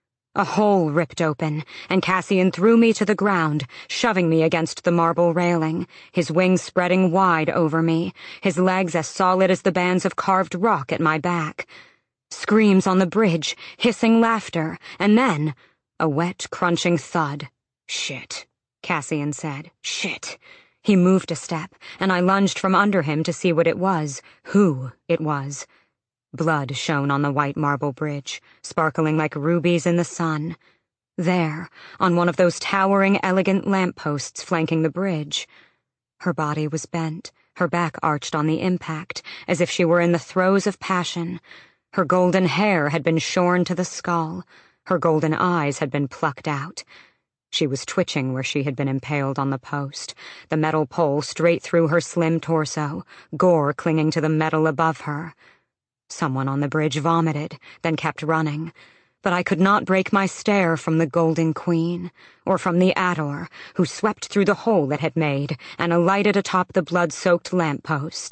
A hole ripped open, and Cassian threw me to the ground, shoving me against the marble railing, his wings spreading wide over me, his legs as solid as the bands of carved rock at my back. Screams on the bridge, hissing laughter, and then a wet, crunching thud. "Shit," Cassian said. "Shit." He moved a step, and I lunged from under him to see what it was, who it was. Blood shone on the white marble bridge, sparkling like rubies in the sun. There, on one of those towering, elegant lampposts flanking the bridge. Her body was bent, her back arched on the impact, as if she were in the throes of passion. Her golden hair had been shorn to the skull. Her golden eyes had been plucked out. She was twitching where she had been impaled on the post, the metal pole straight through her slim torso, gore clinging to the metal above her. Someone on the bridge vomited, then kept running. But I could not break my stare from the Golden Queen, or from the Ador, who swept through the hole it had made and alighted atop the blood-soaked lamppost.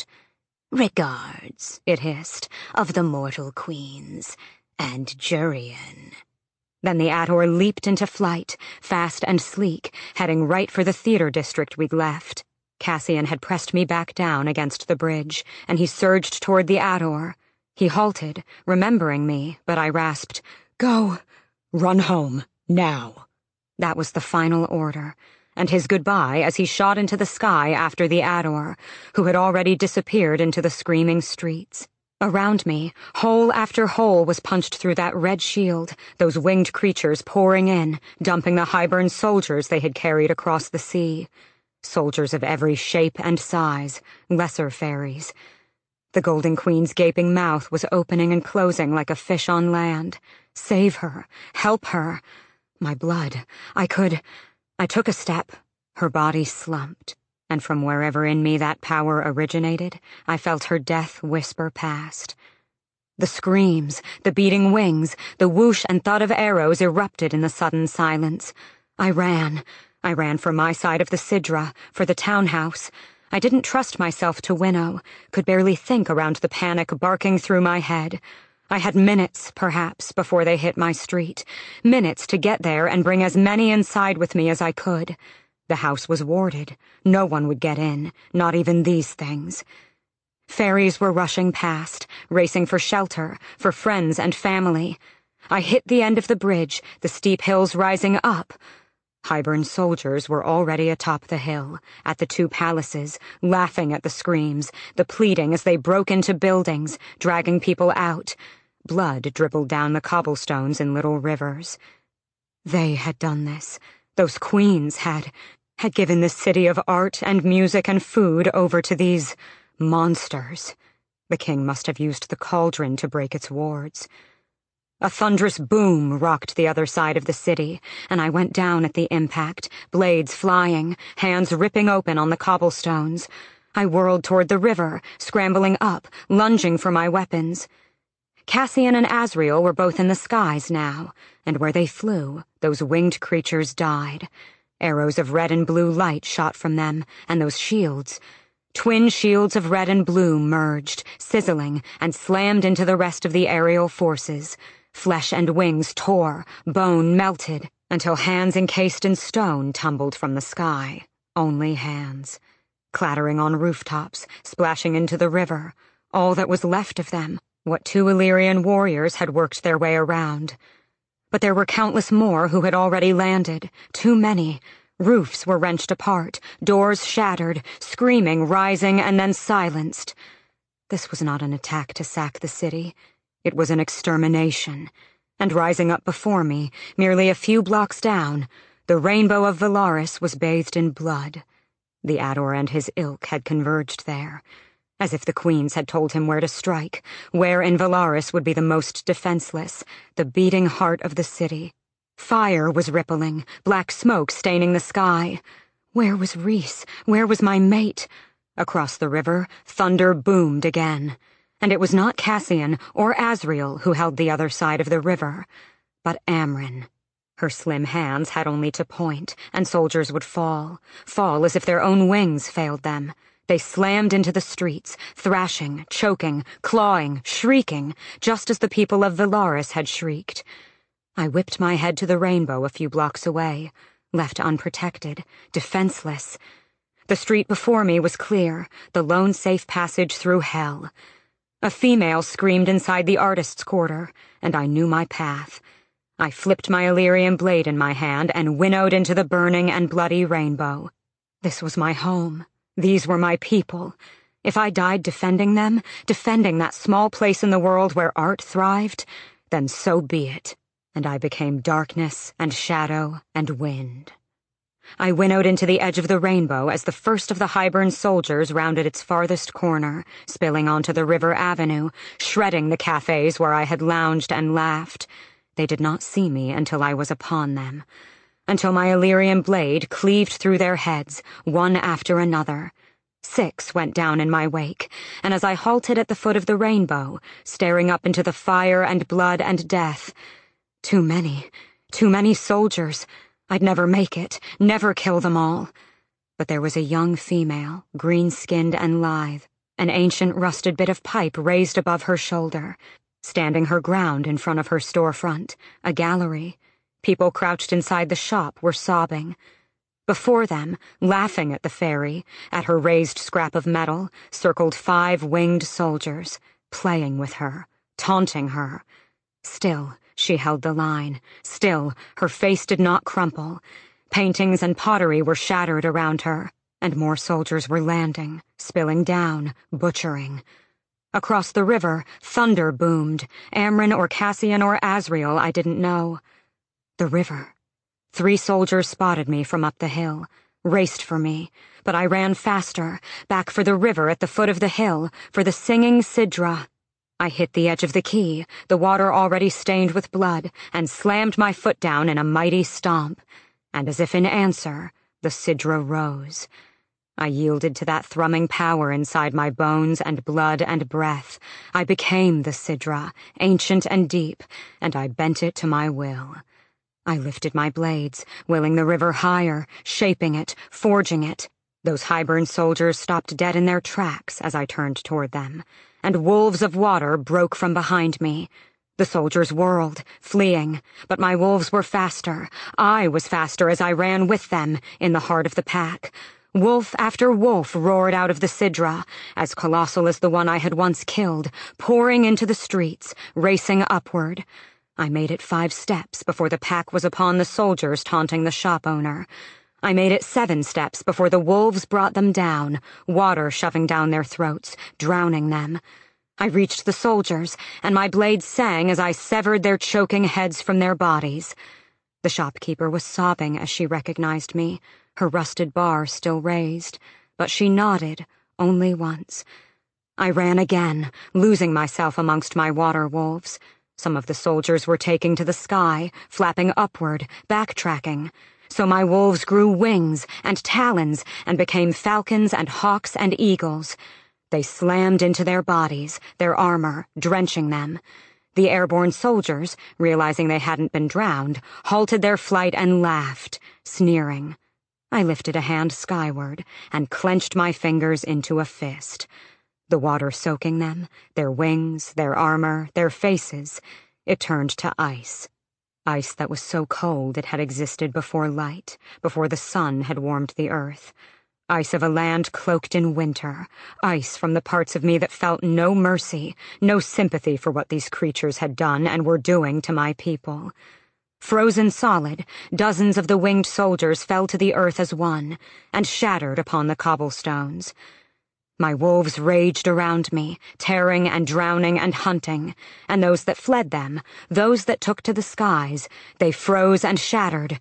"Regards," it hissed, "of the mortal queens, and Jurian." Then the Ador leaped into flight, fast and sleek, heading right for the theater district we'd left. Cassian had pressed me back down against the bridge, and he surged toward the Ador. He halted, remembering me, but I rasped, "Go! Run home, now!" That was the final order, and his goodbye as he shot into the sky after the Ador, who had already disappeared into the screaming streets. Around me, hole after hole was punched through that red shield, those winged creatures pouring in, dumping the Hybern soldiers they had carried across the sea. Soldiers of every shape and size, lesser fairies. The Golden Queen's gaping mouth was opening and closing like a fish on land. Save her. Help her. My blood. I took a step. Her body slumped, and from wherever in me that power originated, I felt her death whisper past. The screams, the beating wings, the whoosh and thud of arrows erupted in the sudden silence. I ran for my side of the Sidra, for the townhouse. I didn't trust myself to winnow, could barely think around the panic barking through my head. I had minutes, perhaps, before they hit my street. Minutes to get there and bring as many inside with me as I could. The house was warded. No one would get in, not even these things. Ferries were rushing past, racing for shelter, for friends and family. I hit the end of the bridge, the steep hills rising up. Hybern soldiers were already atop the hill, at the two palaces, laughing at the screams, the pleading as they broke into buildings, dragging people out. Blood dribbled down the cobblestones in little rivers. They had done this. Those queens had given this city of art and music and food over to these monsters. The king must have used the cauldron to break its wards. A thunderous boom rocked the other side of the city, and I went down at the impact, blades flying, hands ripping open on the cobblestones. I whirled toward the river, scrambling up, lunging for my weapons. Cassian and Asriel were both in the skies now, and where they flew, those winged creatures died. Arrows of red and blue light shot from them, and those shields. Twin shields of red and blue merged, sizzling, and slammed into the rest of the aerial forces. Flesh and wings tore, bone melted, until hands encased in stone tumbled from the sky. Only hands. Clattering on rooftops, splashing into the river. All that was left of them, what two Illyrian warriors had worked their way around. But there were countless more who had already landed, too many. Roofs were wrenched apart, doors shattered, screaming rising and then silenced. This was not an attack to sack the city. It was an extermination. And rising up before me, merely a few blocks down, the rainbow of Valaris was bathed in blood. The Ador and his ilk had converged there, as if the queens had told him where to strike, where in Valaris would be the most defenseless, the beating heart of the city. Fire was rippling, black smoke staining the sky. Where was Rhys? Where was my mate? Across the river, thunder boomed again. And it was not Cassian or Asriel who held the other side of the river, but Amren. Her slim hands had only to point, and soldiers would fall as if their own wings failed them. They slammed into the streets, thrashing, choking, clawing, shrieking, just as the people of Valaris had shrieked. I whipped my head to the rainbow a few blocks away, left unprotected, defenseless. The street before me was clear, the lone safe passage through hell. A female screamed inside the artist's quarter, and I knew my path. I flipped my Illyrian blade in my hand and winnowed into the burning and bloody rainbow. This was my home. These were my people. If I died defending them, defending that small place in the world where art thrived, then so be it. And I became darkness and shadow and wind. I winnowed into the edge of the rainbow as the first of the Hybern soldiers rounded its farthest corner, spilling onto the river avenue, shredding the cafes where I had lounged and laughed. They did not see me until I was upon them, until my Illyrian blade cleaved through their heads, one after another. 6 went down in my wake, and as I halted at the foot of the rainbow, staring up into the fire and blood and death, too many soldiers. I'd never make it, never kill them all. But there was a young female, green-skinned and lithe, an ancient rusted bit of pipe raised above her shoulder, standing her ground in front of her storefront, a gallery. People crouched inside the shop were sobbing. Before them, laughing at the fairy, at her raised scrap of metal, circled 5 winged soldiers, playing with her, taunting her. Still, she held the line. Still, her face did not crumple. Paintings and pottery were shattered around her, and more soldiers were landing, spilling down, butchering. Across the river, thunder boomed. Amren or Cassian or Asriel, I didn't know. The river. 3 soldiers spotted me from up the hill, raced for me, but I ran faster, back for the river at the foot of the hill, for the singing Sidra. I hit the edge of the quay, the water already stained with blood, and slammed my foot down in a mighty stomp. And as if in answer, the Sidra rose. I yielded to that thrumming power inside my bones and blood and breath. I became the Sidra, ancient and deep, and I bent it to my will. I lifted my blades, willing the river higher, shaping it, forging it. Those Hybern soldiers stopped dead in their tracks as I turned toward them, and wolves of water broke from behind me. The soldiers whirled, fleeing, but my wolves were faster. I was faster as I ran with them in the heart of the pack. Wolf after wolf roared out of the Sidra, as colossal as the one I had once killed, pouring into the streets, racing upward. I made it 5 steps before the pack was upon the soldiers taunting the shop owner. I made it 7 steps before the wolves brought them down, water shoving down their throats, drowning them. I reached the soldiers, and my blade sang as I severed their choking heads from their bodies. The shopkeeper was sobbing as she recognized me, her rusted bar still raised, but she nodded, only once. I ran again, losing myself amongst my water wolves. Some of the soldiers were taking to the sky, flapping upward, backtracking. So my wolves grew wings and talons and became falcons and hawks and eagles. They slammed into their bodies, their armor, drenching them. The airborne soldiers, realizing they hadn't been drowned, halted their flight and laughed, sneering. I lifted a hand skyward and clenched my fingers into a fist. The water soaking them, their wings, their armor, their faces, it turned to ice. Ice that was so cold it had existed before light, before the sun had warmed the earth. Ice of a land cloaked in winter, ice from the parts of me that felt no mercy, no sympathy for what these creatures had done and were doing to my people. Frozen solid, dozens of the winged soldiers fell to the earth as one, and shattered upon the cobblestones. My wolves raged around me, tearing and drowning and hunting, and those that fled them, those that took to the skies, they froze and shattered,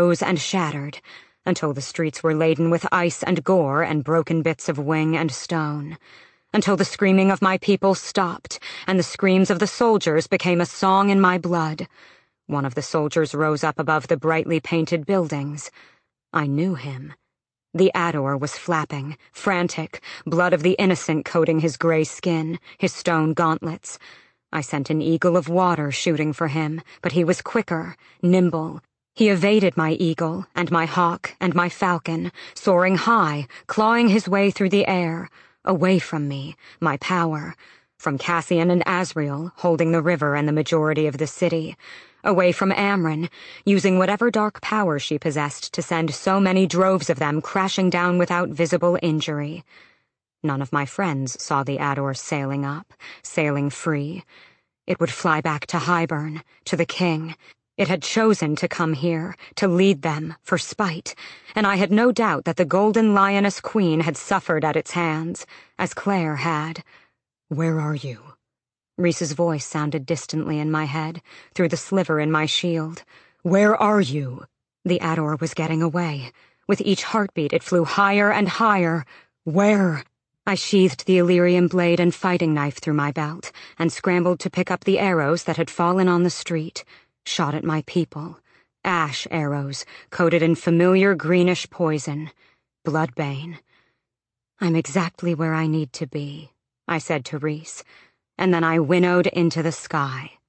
until the streets were laden with ice and gore and broken bits of wing and stone, until the screaming of my people stopped, and the screams of the soldiers became a song in my blood. One of the soldiers rose up above the brightly painted buildings. I knew him. The Ador was flapping, frantic, blood of the innocent coating his gray skin, his stone gauntlets. I sent an eagle of water shooting for him, but he was quicker, nimble. He evaded my eagle, and my hawk, and my falcon, soaring high, clawing his way through the air, away from me, my power, from Cassian and Azriel, holding the river and the majority of the city, away from Amren, using whatever dark power she possessed to send so many droves of them crashing down without visible injury. None of my friends saw the Ador sailing up, sailing free. It would fly back to Hybern, to the king. It had chosen to come here, to lead them, for spite, and I had no doubt that the Golden Lioness Queen had suffered at its hands, as Claire had. "Where are you?" Rhys's voice sounded distantly in my head, through the sliver in my shield. "Where are you?" The Ador was getting away. With each heartbeat it flew higher and higher. "Where?" I sheathed the Illyrian blade and fighting knife through my belt, and scrambled to pick up the arrows that had fallen on the street. Shot at my people. Ash arrows, coated in familiar greenish poison. Bloodbane. "I'm exactly where I need to be," I said to Rhys, and then I winnowed into the sky.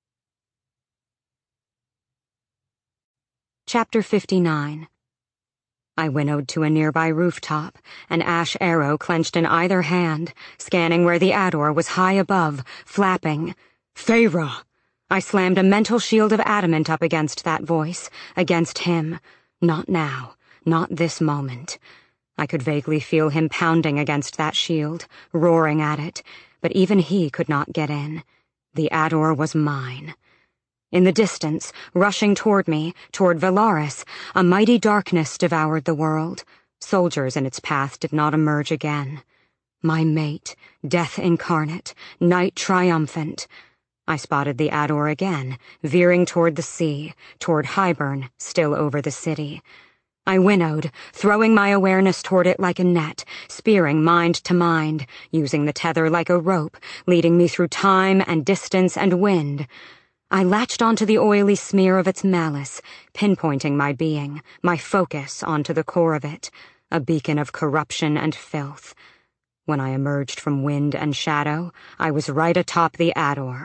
Chapter 59. I winnowed to a nearby rooftop, an ash arrow clenched in either hand, scanning where the Ador was high above, flapping. "Feyre!" I slammed a mental shield of adamant up against that voice, against him. Not now, not this moment. I could vaguely feel him pounding against that shield, roaring at it, but even he could not get in. The Ador was mine. In the distance, rushing toward me, toward Valaris, a mighty darkness devoured the world. Soldiers in its path did not emerge again. My mate, death incarnate, night triumphant. I spotted the Ador again, veering toward the sea, toward Hybern, still over the city. I winnowed, throwing my awareness toward it like a net, spearing mind to mind, using the tether like a rope, leading me through time and distance and wind. I latched onto the oily smear of its malice, pinpointing my being, my focus onto the core of it, a beacon of corruption and filth. When I emerged from wind and shadow, I was right atop the Ador.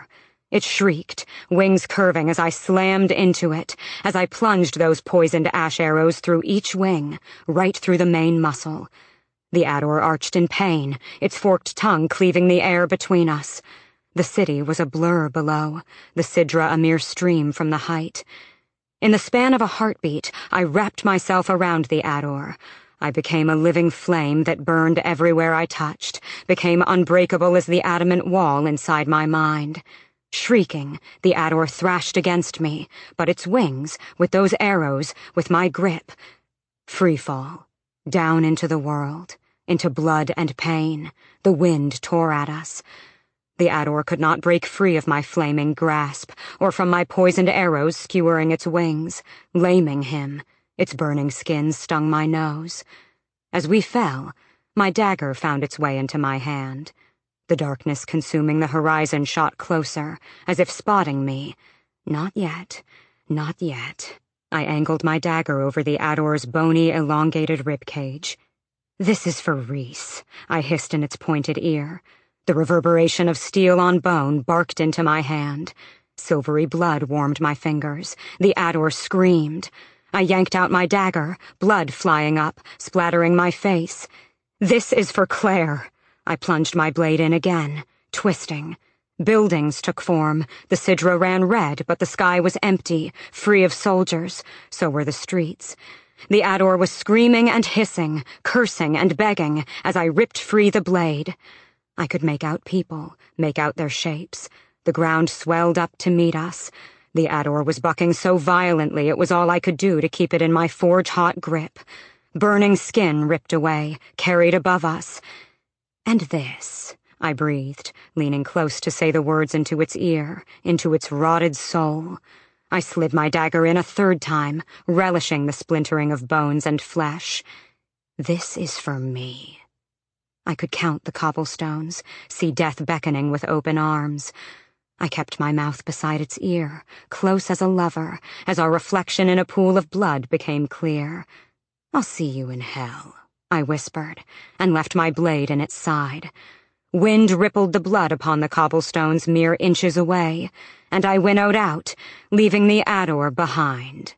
It shrieked, wings curving as I slammed into it, as I plunged those poisoned ash arrows through each wing, right through the main muscle. The Ador arched in pain, its forked tongue cleaving the air between us. The city was a blur below, the Sidra a mere stream from the height. In the span of a heartbeat, I wrapped myself around the Ador. I became a living flame that burned everywhere I touched, became unbreakable as the adamant wall inside my mind. Shrieking, the Ador thrashed against me, but its wings, with those arrows, with my grip. Freefall, down into the world, into blood and pain. The wind tore at us. The Ador could not break free of my flaming grasp, or from my poisoned arrows skewering its wings, laming him. Its burning skin stung my nose. As we fell, my dagger found its way into my hand. The darkness consuming the horizon shot closer, as if spotting me. Not yet, not yet. I angled my dagger over the Ador's bony, elongated ribcage. "This is for Rhys," I hissed in its pointed ear. The reverberation of steel on bone barked into my hand. Silvery blood warmed my fingers. The Ador screamed. I yanked out my dagger, blood flying up, splattering my face. "This is for Claire." I plunged my blade in again, twisting. Buildings took form. The Sidra ran red, but the sky was empty, free of soldiers. So were the streets. The Ador was screaming and hissing, cursing and begging as I ripped free the blade. I could make out people, make out their shapes. The ground swelled up to meet us. The Ador was bucking so violently it was all I could do to keep it in my forge-hot grip. Burning skin ripped away, carried above us. "And this," I breathed, leaning close to say the words into its ear, into its rotted soul. I slid my dagger in a third time, relishing the splintering of bones and flesh. "This is for me." I could count the cobblestones, see death beckoning with open arms. I kept my mouth beside its ear, close as a lover, as our reflection in a pool of blood became clear. "I'll see you in hell," I whispered, and left my blade in its side. Wind rippled the blood upon the cobblestones mere inches away, and I winnowed out, leaving the Ador behind.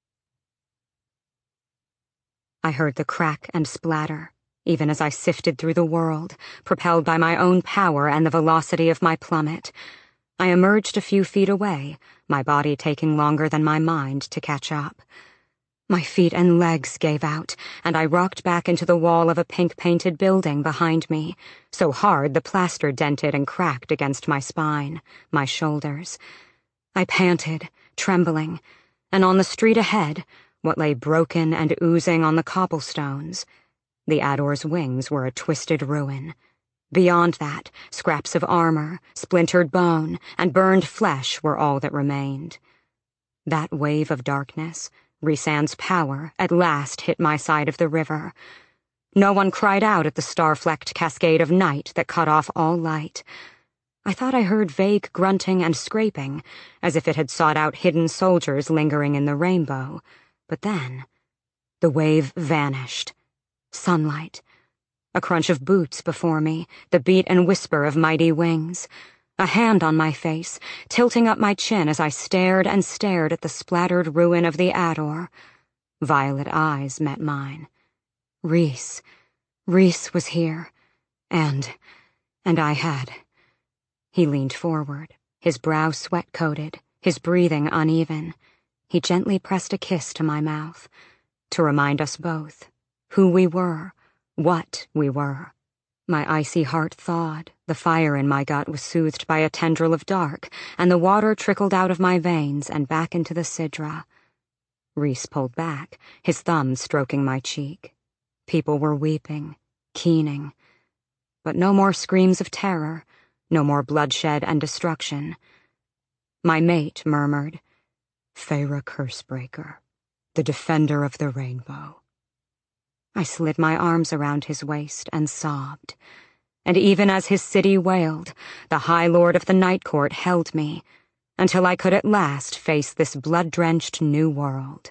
I heard the crack and splatter, even as I sifted through the world, propelled by my own power and the velocity of my plummet. I emerged a few feet away, my body taking longer than my mind to catch up. My feet and legs gave out, and I rocked back into the wall of a pink-painted building behind me, so hard the plaster dented and cracked against my spine, my shoulders. I panted, trembling, and on the street ahead, what lay broken and oozing on the cobblestones, the Ador's wings were a twisted ruin. Beyond that, scraps of armor, splintered bone, and burned flesh were all that remained. That wave of darkness, Rhysand's power, at last hit my side of the river. No one cried out at the star-flecked cascade of night that cut off all light. I thought I heard vague grunting and scraping, as if it had sought out hidden soldiers lingering in the rainbow. But then, the wave vanished. Sunlight. A crunch of boots before me, the beat and whisper of mighty wings. A hand on my face, tilting up my chin as I stared and stared at the splattered ruin of the Ador. Violet eyes met mine. Rhys was here, and I had. He leaned forward, his brow sweat-coated, his breathing uneven. He gently pressed a kiss to my mouth, to remind us both who we were, what we were. My icy heart thawed, the fire in my gut was soothed by a tendril of dark, and the water trickled out of my veins and back into the Sidra. Rhys pulled back, his thumb stroking my cheek. People were weeping, keening. But no more screams of terror, no more bloodshed and destruction. My mate murmured, "Feyre Cursebreaker, the defender of the rainbow." I slid my arms around his waist and sobbed. And even as his city wailed, the High Lord of the Night Court held me, until I could at last face this blood-drenched new world.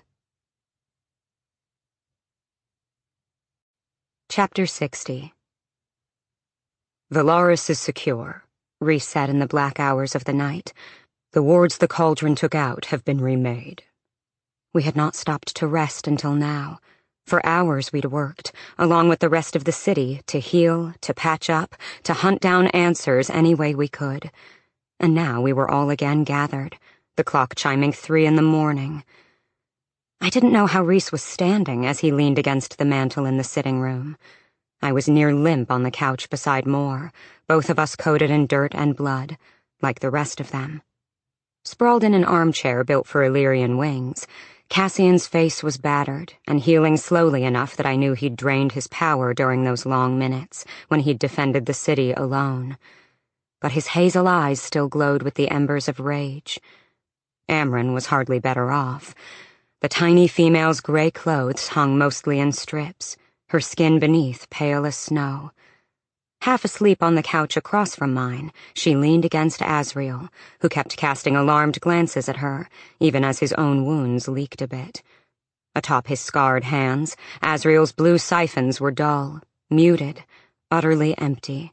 Chapter 60. Velaris is secure. Rhys said in the black hours of the night. "The wards the cauldron took out have been remade." We had not stopped to rest until now. For hours we'd worked, along with the rest of the city, to heal, to patch up, to hunt down answers any way we could. And now we were all again gathered, the clock chiming 3 a.m. I didn't know how Rhys was standing as he leaned against the mantel in the sitting room. I was near limp on the couch beside Moore, both of us coated in dirt and blood, like the rest of them. Sprawled in an armchair built for Illyrian wings, Cassian's face was battered and healing slowly enough that I knew he'd drained his power during those long minutes when he'd defended the city alone. But his hazel eyes still glowed with the embers of rage. Amren was hardly better off. The tiny female's gray clothes hung mostly in strips, her skin beneath pale as snow. Half asleep on the couch across from mine, she leaned against Asriel, who kept casting alarmed glances at her, even as his own wounds leaked a bit. Atop his scarred hands, Asriel's blue siphons were dull, muted, utterly empty.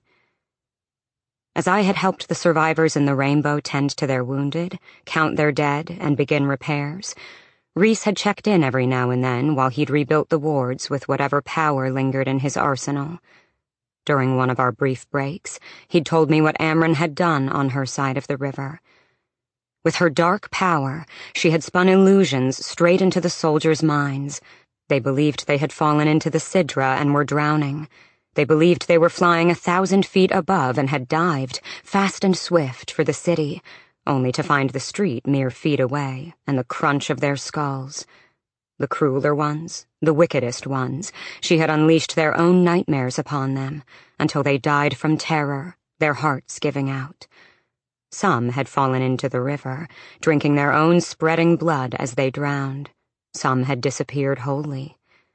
As I had helped the survivors in the Rainbow tend to their wounded, count their dead, and begin repairs, Rhys had checked in every now and then while he'd rebuilt the wards with whatever power lingered in his arsenal. During one of our brief breaks, he'd told me what Amren had done on her side of the river. With her dark power, she had spun illusions straight into the soldiers' minds. They believed they had fallen into the Sidra and were drowning. They believed they were flying 1,000 feet above and had dived, fast and swift, for the city, only to find the street mere feet away and the crunch of their skulls. The crueler ones, the wickedest ones, she had unleashed their own nightmares upon them, until they died from terror, their hearts giving out. Some had fallen into the river, drinking their own spreading blood as they drowned. Some had disappeared wholly.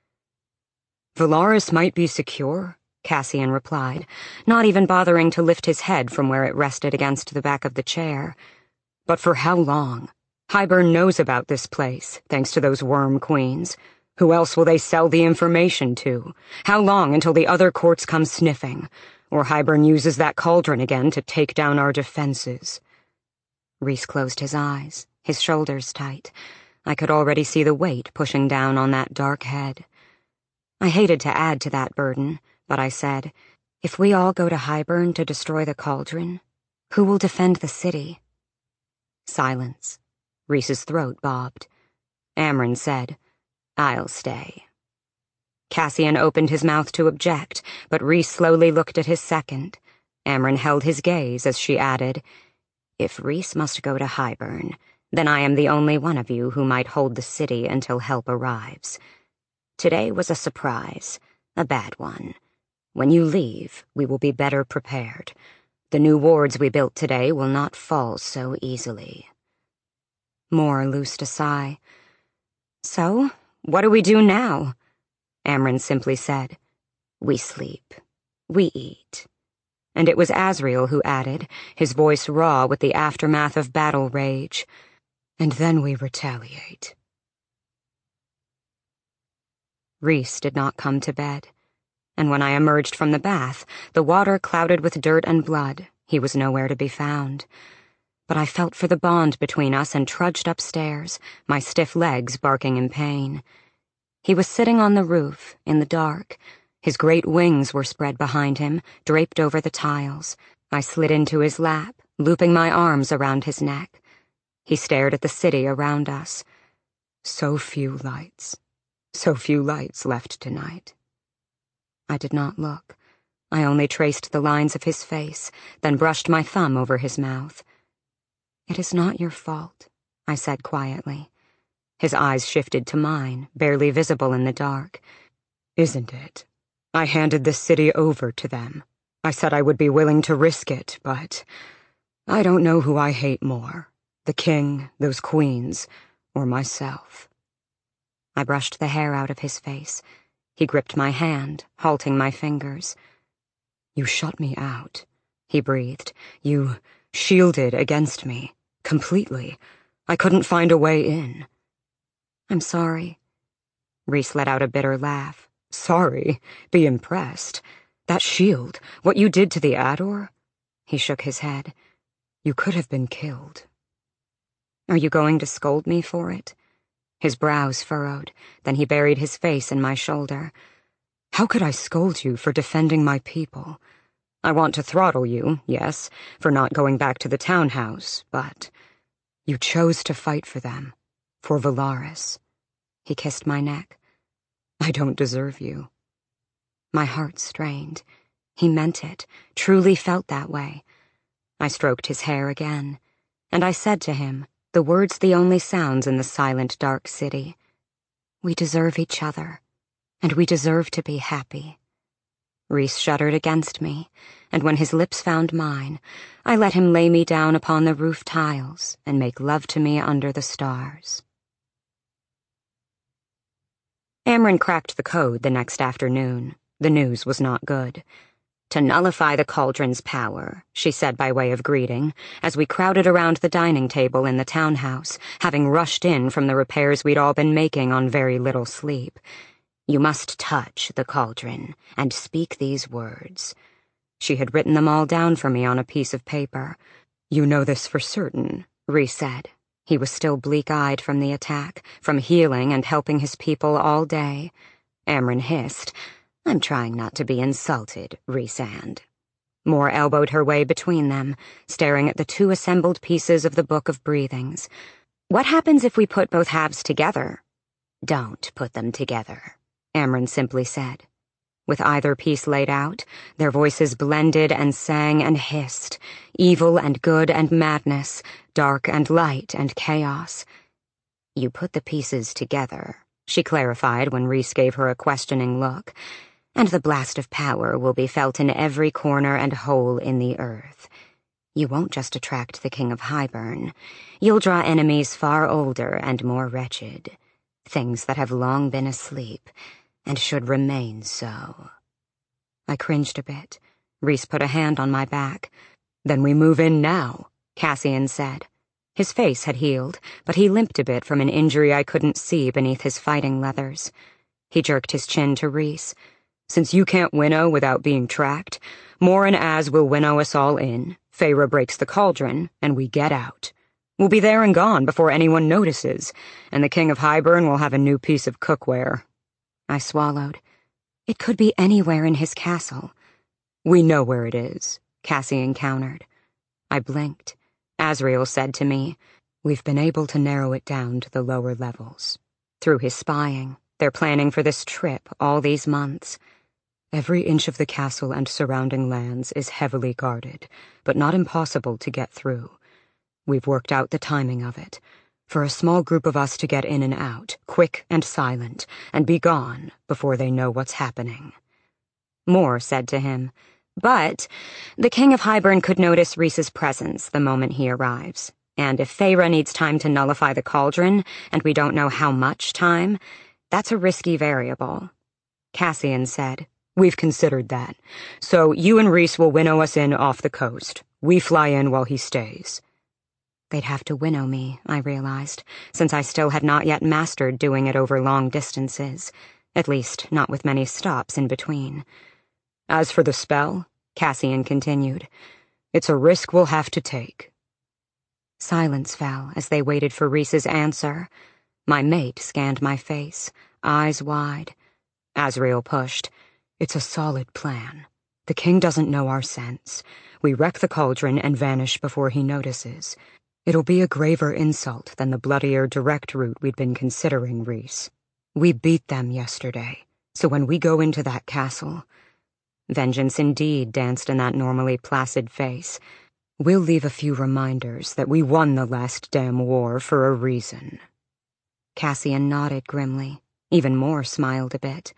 "Velaris might be secure," Cassian replied, not even bothering to lift his head from where it rested against the back of the chair. "But for how long? Hybern knows about this place, thanks to those worm queens. Who else will they sell the information to? How long until the other courts come sniffing? Or Hybern uses that cauldron again to take down our defenses?" Rhys closed his eyes, his shoulders tight. I could already see the weight pushing down on that dark head. I hated to add to that burden, but I said, "If we all go to Hybern to destroy the cauldron, who will defend the city?" Silence. Rhys's throat bobbed. Amren said, "I'll stay." Cassian opened his mouth to object, but Rhys slowly looked at his second. Amren held his gaze as she added, "If Rhys must go to Hybern, then I am the only one of you who might hold the city until help arrives. Today was a surprise, a bad one. When you leave, we will be better prepared. The new wards we built today will not fall so easily." Moore loosed a sigh. "So, what do we do now?" Amren simply said, "We sleep. We eat." And it was Asriel who added, his voice raw with the aftermath of battle rage, "And then we retaliate." Rhys did not come to bed, and when I emerged from the bath, the water clouded with dirt and blood, he was nowhere to be found. But I felt for the bond between us and trudged upstairs, my stiff legs barking in pain. He was sitting on the roof, in the dark. His great wings were spread behind him, draped over the tiles. I slid into his lap, looping my arms around his neck. He stared at the city around us. So few lights left tonight. I did not look. I only traced the lines of his face, then brushed my thumb over his mouth. "It is not your fault," I said quietly. His eyes shifted to mine, barely visible in the dark. "Isn't it? I handed this city over to them. I said I would be willing to risk it, but I don't know who I hate more, the king, those queens, or myself." I brushed the hair out of his face. He gripped my hand, halting my fingers. "You shut me out," he breathed. "You shielded against me, completely. I couldn't find a way in." "I'm sorry." Rhys let out a bitter laugh. "Sorry? Be impressed. That shield, what you did to the Ador? He shook his head. You could have been killed. Are you going to scold me for it? His brows furrowed, then he buried his face in my shoulder. How could I scold you for defending my people? I want to throttle you, yes, for not going back to the townhouse, but you chose to fight for them, for Valaris. He kissed my neck. I don't deserve you. My heart strained. He meant it, truly felt that way. I stroked his hair again, and I said to him, the words the only sounds in the silent, dark city. We deserve each other, and we deserve to be happy. Rhys shuddered against me, and when his lips found mine, I let him lay me down upon the roof tiles and make love to me under the stars. Amren cracked the code the next afternoon. The news was not good. To nullify the cauldron's power, she said by way of greeting, as we crowded around the dining table in the townhouse, having rushed in from the repairs we'd all been making on very little sleep. You must touch the cauldron and speak these words. She had written them all down for me on a piece of paper. You know this for certain, Rhys said. He was still bleak-eyed from the attack, from healing and helping his people all day. Amren hissed, I'm trying not to be insulted, Rhysand. Moore elbowed her way between them, staring at the two assembled pieces of the Book of Breathings. What happens if we put both halves together? Don't put them together, Amren simply said. With either piece laid out, their voices blended and sang and hissed, evil and good and madness, dark and light and chaos. You put the pieces together, she clarified when Rhys gave her a questioning look, and the blast of power will be felt in every corner and hole in the earth. You won't just attract the King of Hybern. You'll draw enemies far older and more wretched, things that have long been asleep, and should remain so. I cringed a bit. Rhys put a hand on my back. Then we move in now, Cassian said. His face had healed, but he limped a bit from an injury I couldn't see beneath his fighting leathers. He jerked his chin to Rhys. Since you can't winnow without being tracked, Moore and Az will winnow us all in. Feyre breaks the cauldron, and we get out. We'll be there and gone before anyone notices, and the King of Hybern will have a new piece of cookware. I swallowed. It could be anywhere in his castle. We know where it is, Cassian countered. I blinked. Azriel said to me, We've been able to narrow it down to the lower levels. Through his spying, they're planning for this trip all these months. Every inch of the castle and surrounding lands is heavily guarded, but not impossible to get through. We've worked out the timing of it. For a small group of us to get in and out, quick and silent, and be gone before they know what's happening. Moore said to him, But the King of Hybern could notice Rhys's presence the moment he arrives, and if Feyre needs time to nullify the cauldron, and we don't know how much time, that's a risky variable. Cassian said, We've considered that, so you and Rhys will winnow us in off the coast. We fly in while he stays. They'd have to winnow me, I realized, since I still had not yet mastered doing it over long distances, at least not with many stops in between. As for the spell, Cassian continued, it's a risk we'll have to take. Silence fell as they waited for Rhys's answer. My mate scanned my face, eyes wide. Azriel pushed. It's a solid plan. The king doesn't know our sense. We wreck the cauldron and vanish before he notices. It'll be a graver insult than the bloodier direct route we'd been considering, Rhys. We beat them yesterday, so when we go into that castle... Vengeance indeed danced in that normally placid face. We'll leave a few reminders that we won the last damn war for a reason. Cassian nodded grimly. Even Moore smiled a bit.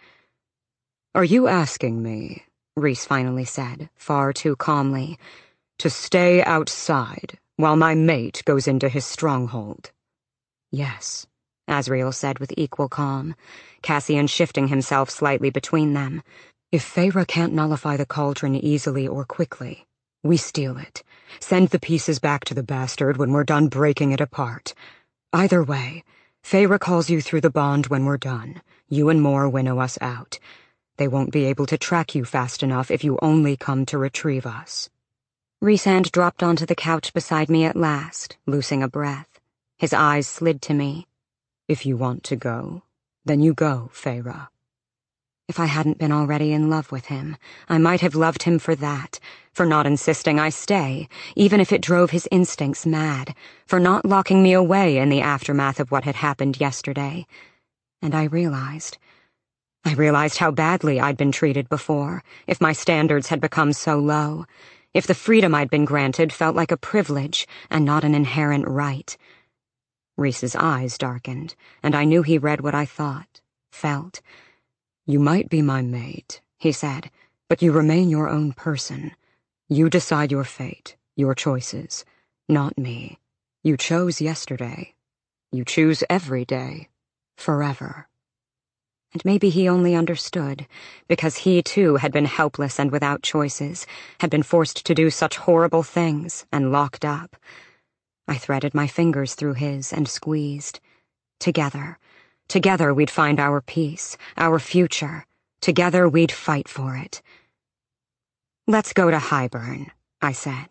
Are you asking me, Rhys finally said, far too calmly, to stay outside while my mate goes into his stronghold? Yes, Azriel said with equal calm, Cassian shifting himself slightly between them. If Feyre can't nullify the cauldron easily or quickly, we steal it. Send the pieces back to the bastard when we're done breaking it apart. Either way, Feyre calls you through the bond when we're done. You and Moore winnow us out. They won't be able to track you fast enough if you only come to retrieve us. Rhysand dropped onto the couch beside me at last, loosing a breath. His eyes slid to me. "If you want to go, then you go, Feyre." If I hadn't been already in love with him, I might have loved him for that, for not insisting I stay, even if it drove his instincts mad, for not locking me away in the aftermath of what had happened yesterday. And I realized how badly I'd been treated before, if my standards had become so low, if the freedom I'd been granted felt like a privilege and not an inherent right. Rhys's eyes darkened, and I knew he read what I thought, felt. "You might be my mate," he said, "but you remain your own person. You decide your fate, your choices, not me. You chose yesterday. You choose every day, forever." And maybe he only understood, because he too had been helpless and without choices, had been forced to do such horrible things and locked up. I threaded my fingers through his and squeezed. Together we'd find our peace, our future. Together we'd fight for it. "Let's go to Hybern," I said.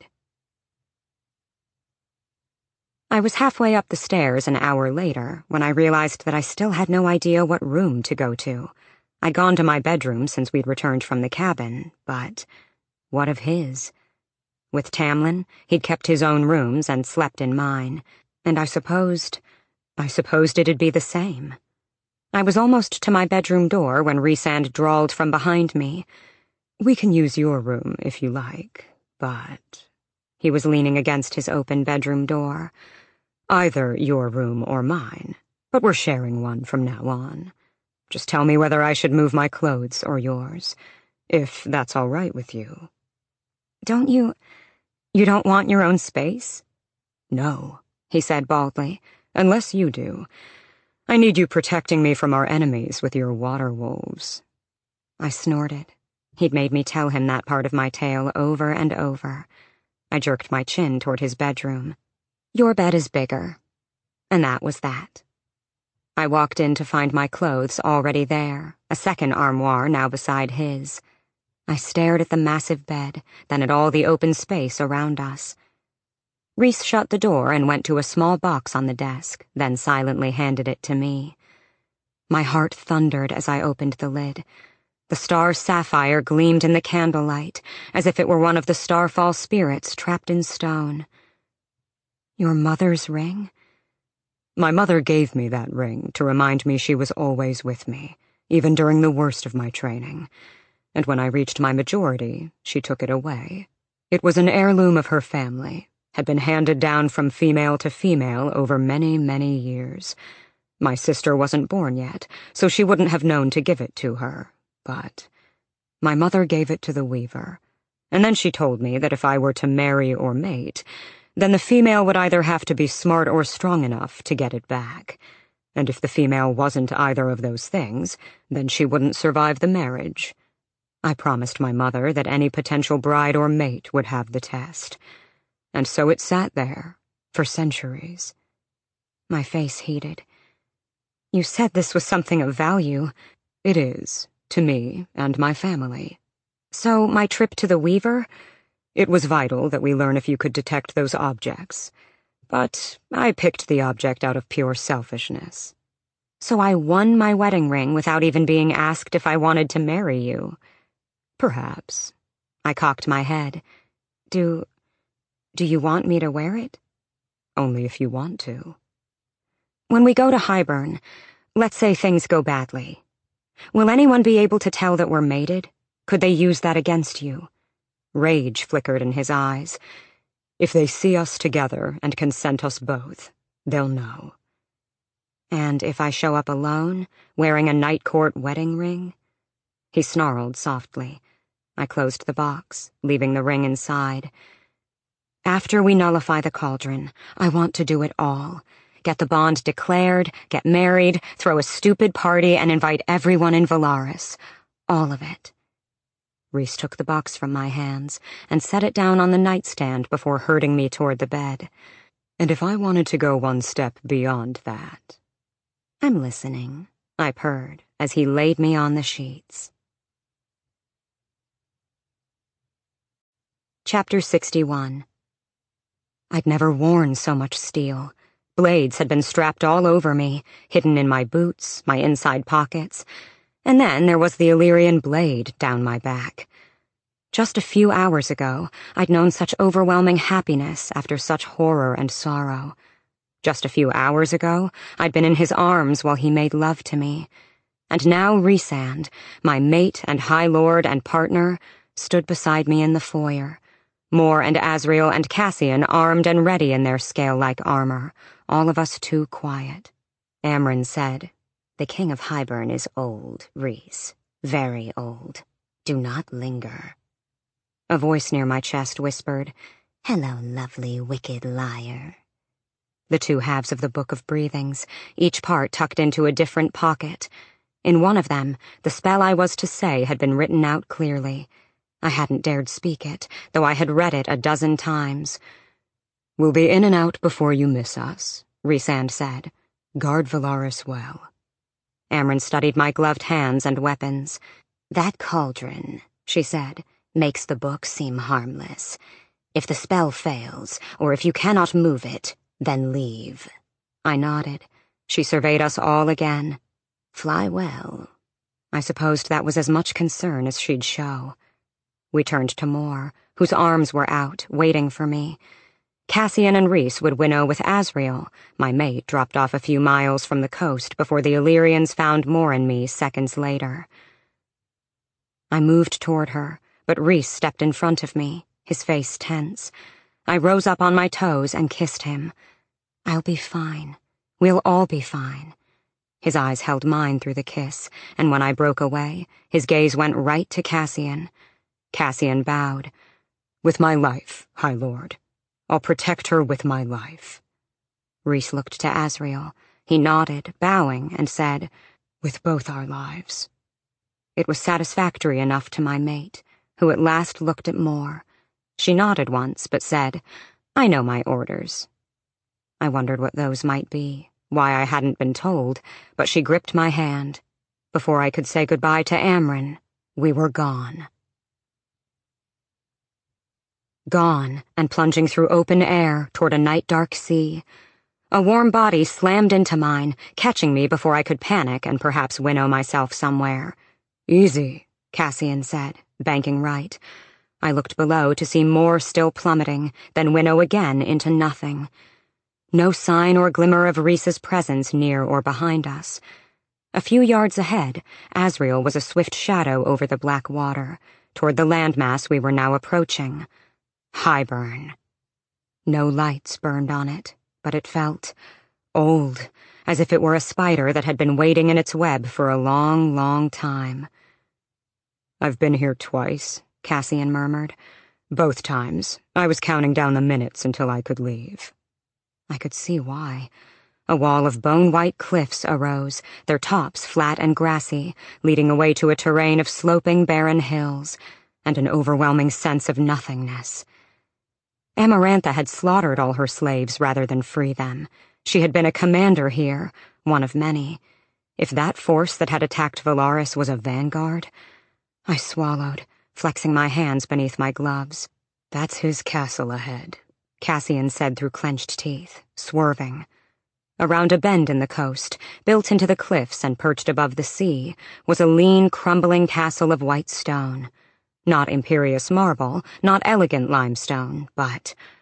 I was halfway up the stairs an hour later when I realized that I still had no idea what room to go to. I'd gone to my bedroom since we'd returned from the cabin, but what of his? With Tamlin, he'd kept his own rooms and slept in mine, and I supposed it'd be the same. I was almost to my bedroom door when Rhysand drawled from behind me. "We can use your room if you like, but—" He was leaning against his open bedroom door. "Either your room or mine, but we're sharing one from now on. Just tell me whether I should move my clothes or yours, if that's all right with you." You don't want your own space?" "No," he said baldly, "unless you do. I need you protecting me from our enemies with your water wolves." I snorted. He'd made me tell him that part of my tale over and over. I jerked my chin toward his bedroom. "Your bed is bigger." And that was that. I walked in to find my clothes already there, a second armoire now beside his. I stared at the massive bed, then at all the open space around us. Rhys shut the door and went to a small box on the desk, then silently handed it to me. My heart thundered as I opened the lid. The star sapphire gleamed in the candlelight, as if it were one of the Starfall spirits trapped in stone. "Your mother's ring?" "My mother gave me that ring to remind me she was always with me, even during the worst of my training. And when I reached my majority, she took it away. It was an heirloom of her family, had been handed down from female to female over many, many years. My sister wasn't born yet, so she wouldn't have known to give it to her, but my mother gave it to the Weaver, and then she told me that if I were to marry or mate, then the female would either have to be smart or strong enough to get it back, and if the female wasn't either of those things, then she wouldn't survive the marriage. I promised my mother that any potential bride or mate would have the test. And so it sat there, for centuries." My face heated. "You said this was something of value." "It is, to me and my family." "So my trip to the Weaver?" "It was vital that we learn if you could detect those objects. But I picked the object out of pure selfishness." "So I won my wedding ring without even being asked if I wanted to marry you?" "Perhaps." I cocked my head. Do you want me to wear it?" "Only if you want to." "When we go to Hybern, let's say things go badly. Will anyone be able to tell that we're mated? Could they use that against you?" Rage flickered in his eyes. "If they see us together and consent us both, they'll know." "And if I show up alone, wearing a night court wedding ring?" He snarled softly. I closed the box, leaving the ring inside. "After we nullify the cauldron, I want to do it all. Get the bond declared, get married, throw a stupid party, and invite everyone in Velaris. All of it." Rhys took the box from my hands and set it down on the nightstand before herding me toward the bed. "And if I wanted to go one step beyond that?" "I'm listening," I purred as he laid me on the sheets. Chapter 61. I'd never worn so much steel. Blades had been strapped all over me, hidden in my boots, my inside pockets, and then there was the Illyrian blade down my back. Just a few hours ago, I'd known such overwhelming happiness after such horror and sorrow. Just a few hours ago, I'd been in his arms while he made love to me. And now Rhysand, my mate and high lord and partner, stood beside me in the foyer. Mor and Asriel and Cassian armed and ready in their scale-like armor, all of us too quiet. Amren said, "The King of Hybern is old, Rhys. Very old. Do not linger." A voice near my chest whispered, "Hello, lovely, wicked liar." The two halves of the Book of Breathings, each part tucked into a different pocket. In one of them, the spell I was to say had been written out clearly. I hadn't dared speak it, though I had read it a dozen times. "We'll be in and out before you miss us," Rhysand said. "Guard Valaris well." Amren studied my gloved hands and weapons. "That cauldron," she said, "makes the book seem harmless. If the spell fails, or if you cannot move it, then leave." I nodded. She surveyed us all again. "Fly well." I supposed that was as much concern as she'd show. We turned to Mor, whose arms were out, waiting for me. Cassian and Rhys would winnow with Asriel. My mate dropped off a few miles from the coast before the Illyrians found Mor and me seconds later. I moved toward her, but Rhys stepped in front of me, his face tense. I rose up on my toes and kissed him. "I'll be fine. We'll all be fine." His eyes held mine through the kiss, and when I broke away, his gaze went right to Cassian. Cassian bowed. "With my life, High Lord. I'll protect her with my life." Rhys looked to Asriel. He nodded, bowing, and said, "With both our lives." It was satisfactory enough to my mate, who at last looked at Mor. She nodded once, but said, "I know my orders." I wondered what those might be, why I hadn't been told, but she gripped my hand. Before I could say goodbye to Amren, we were gone. Gone, and plunging through open air toward a night-dark sea. A warm body slammed into mine, catching me before I could panic and perhaps winnow myself somewhere. "Easy," Cassian said, banking right. I looked below to see Mor still plummeting, then winnow again into nothing. No sign or glimmer of Rhys's presence near or behind us. A few yards ahead, Asriel was a swift shadow over the black water, toward the landmass we were now approaching. Hybern. No lights burned on it, but it felt old, as if it were a spider that had been waiting in its web for a long, long time. "I've been here twice," Cassian murmured. "Both times, I was counting down the minutes until I could leave." I could see why. A wall of bone-white cliffs arose, their tops flat and grassy, leading away to a terrain of sloping, barren hills, and an overwhelming sense of nothingness. Amarantha had slaughtered all her slaves rather than free them. She had been a commander here, one of many. If that force that had attacked Valaris was a vanguard... I swallowed, flexing my hands beneath my gloves. "That's his castle ahead," Cassian said through clenched teeth, swerving. Around a bend in the coast, built into the cliffs and perched above the sea, was a lean, crumbling castle of white stone. Not imperious marble, not elegant limestone, but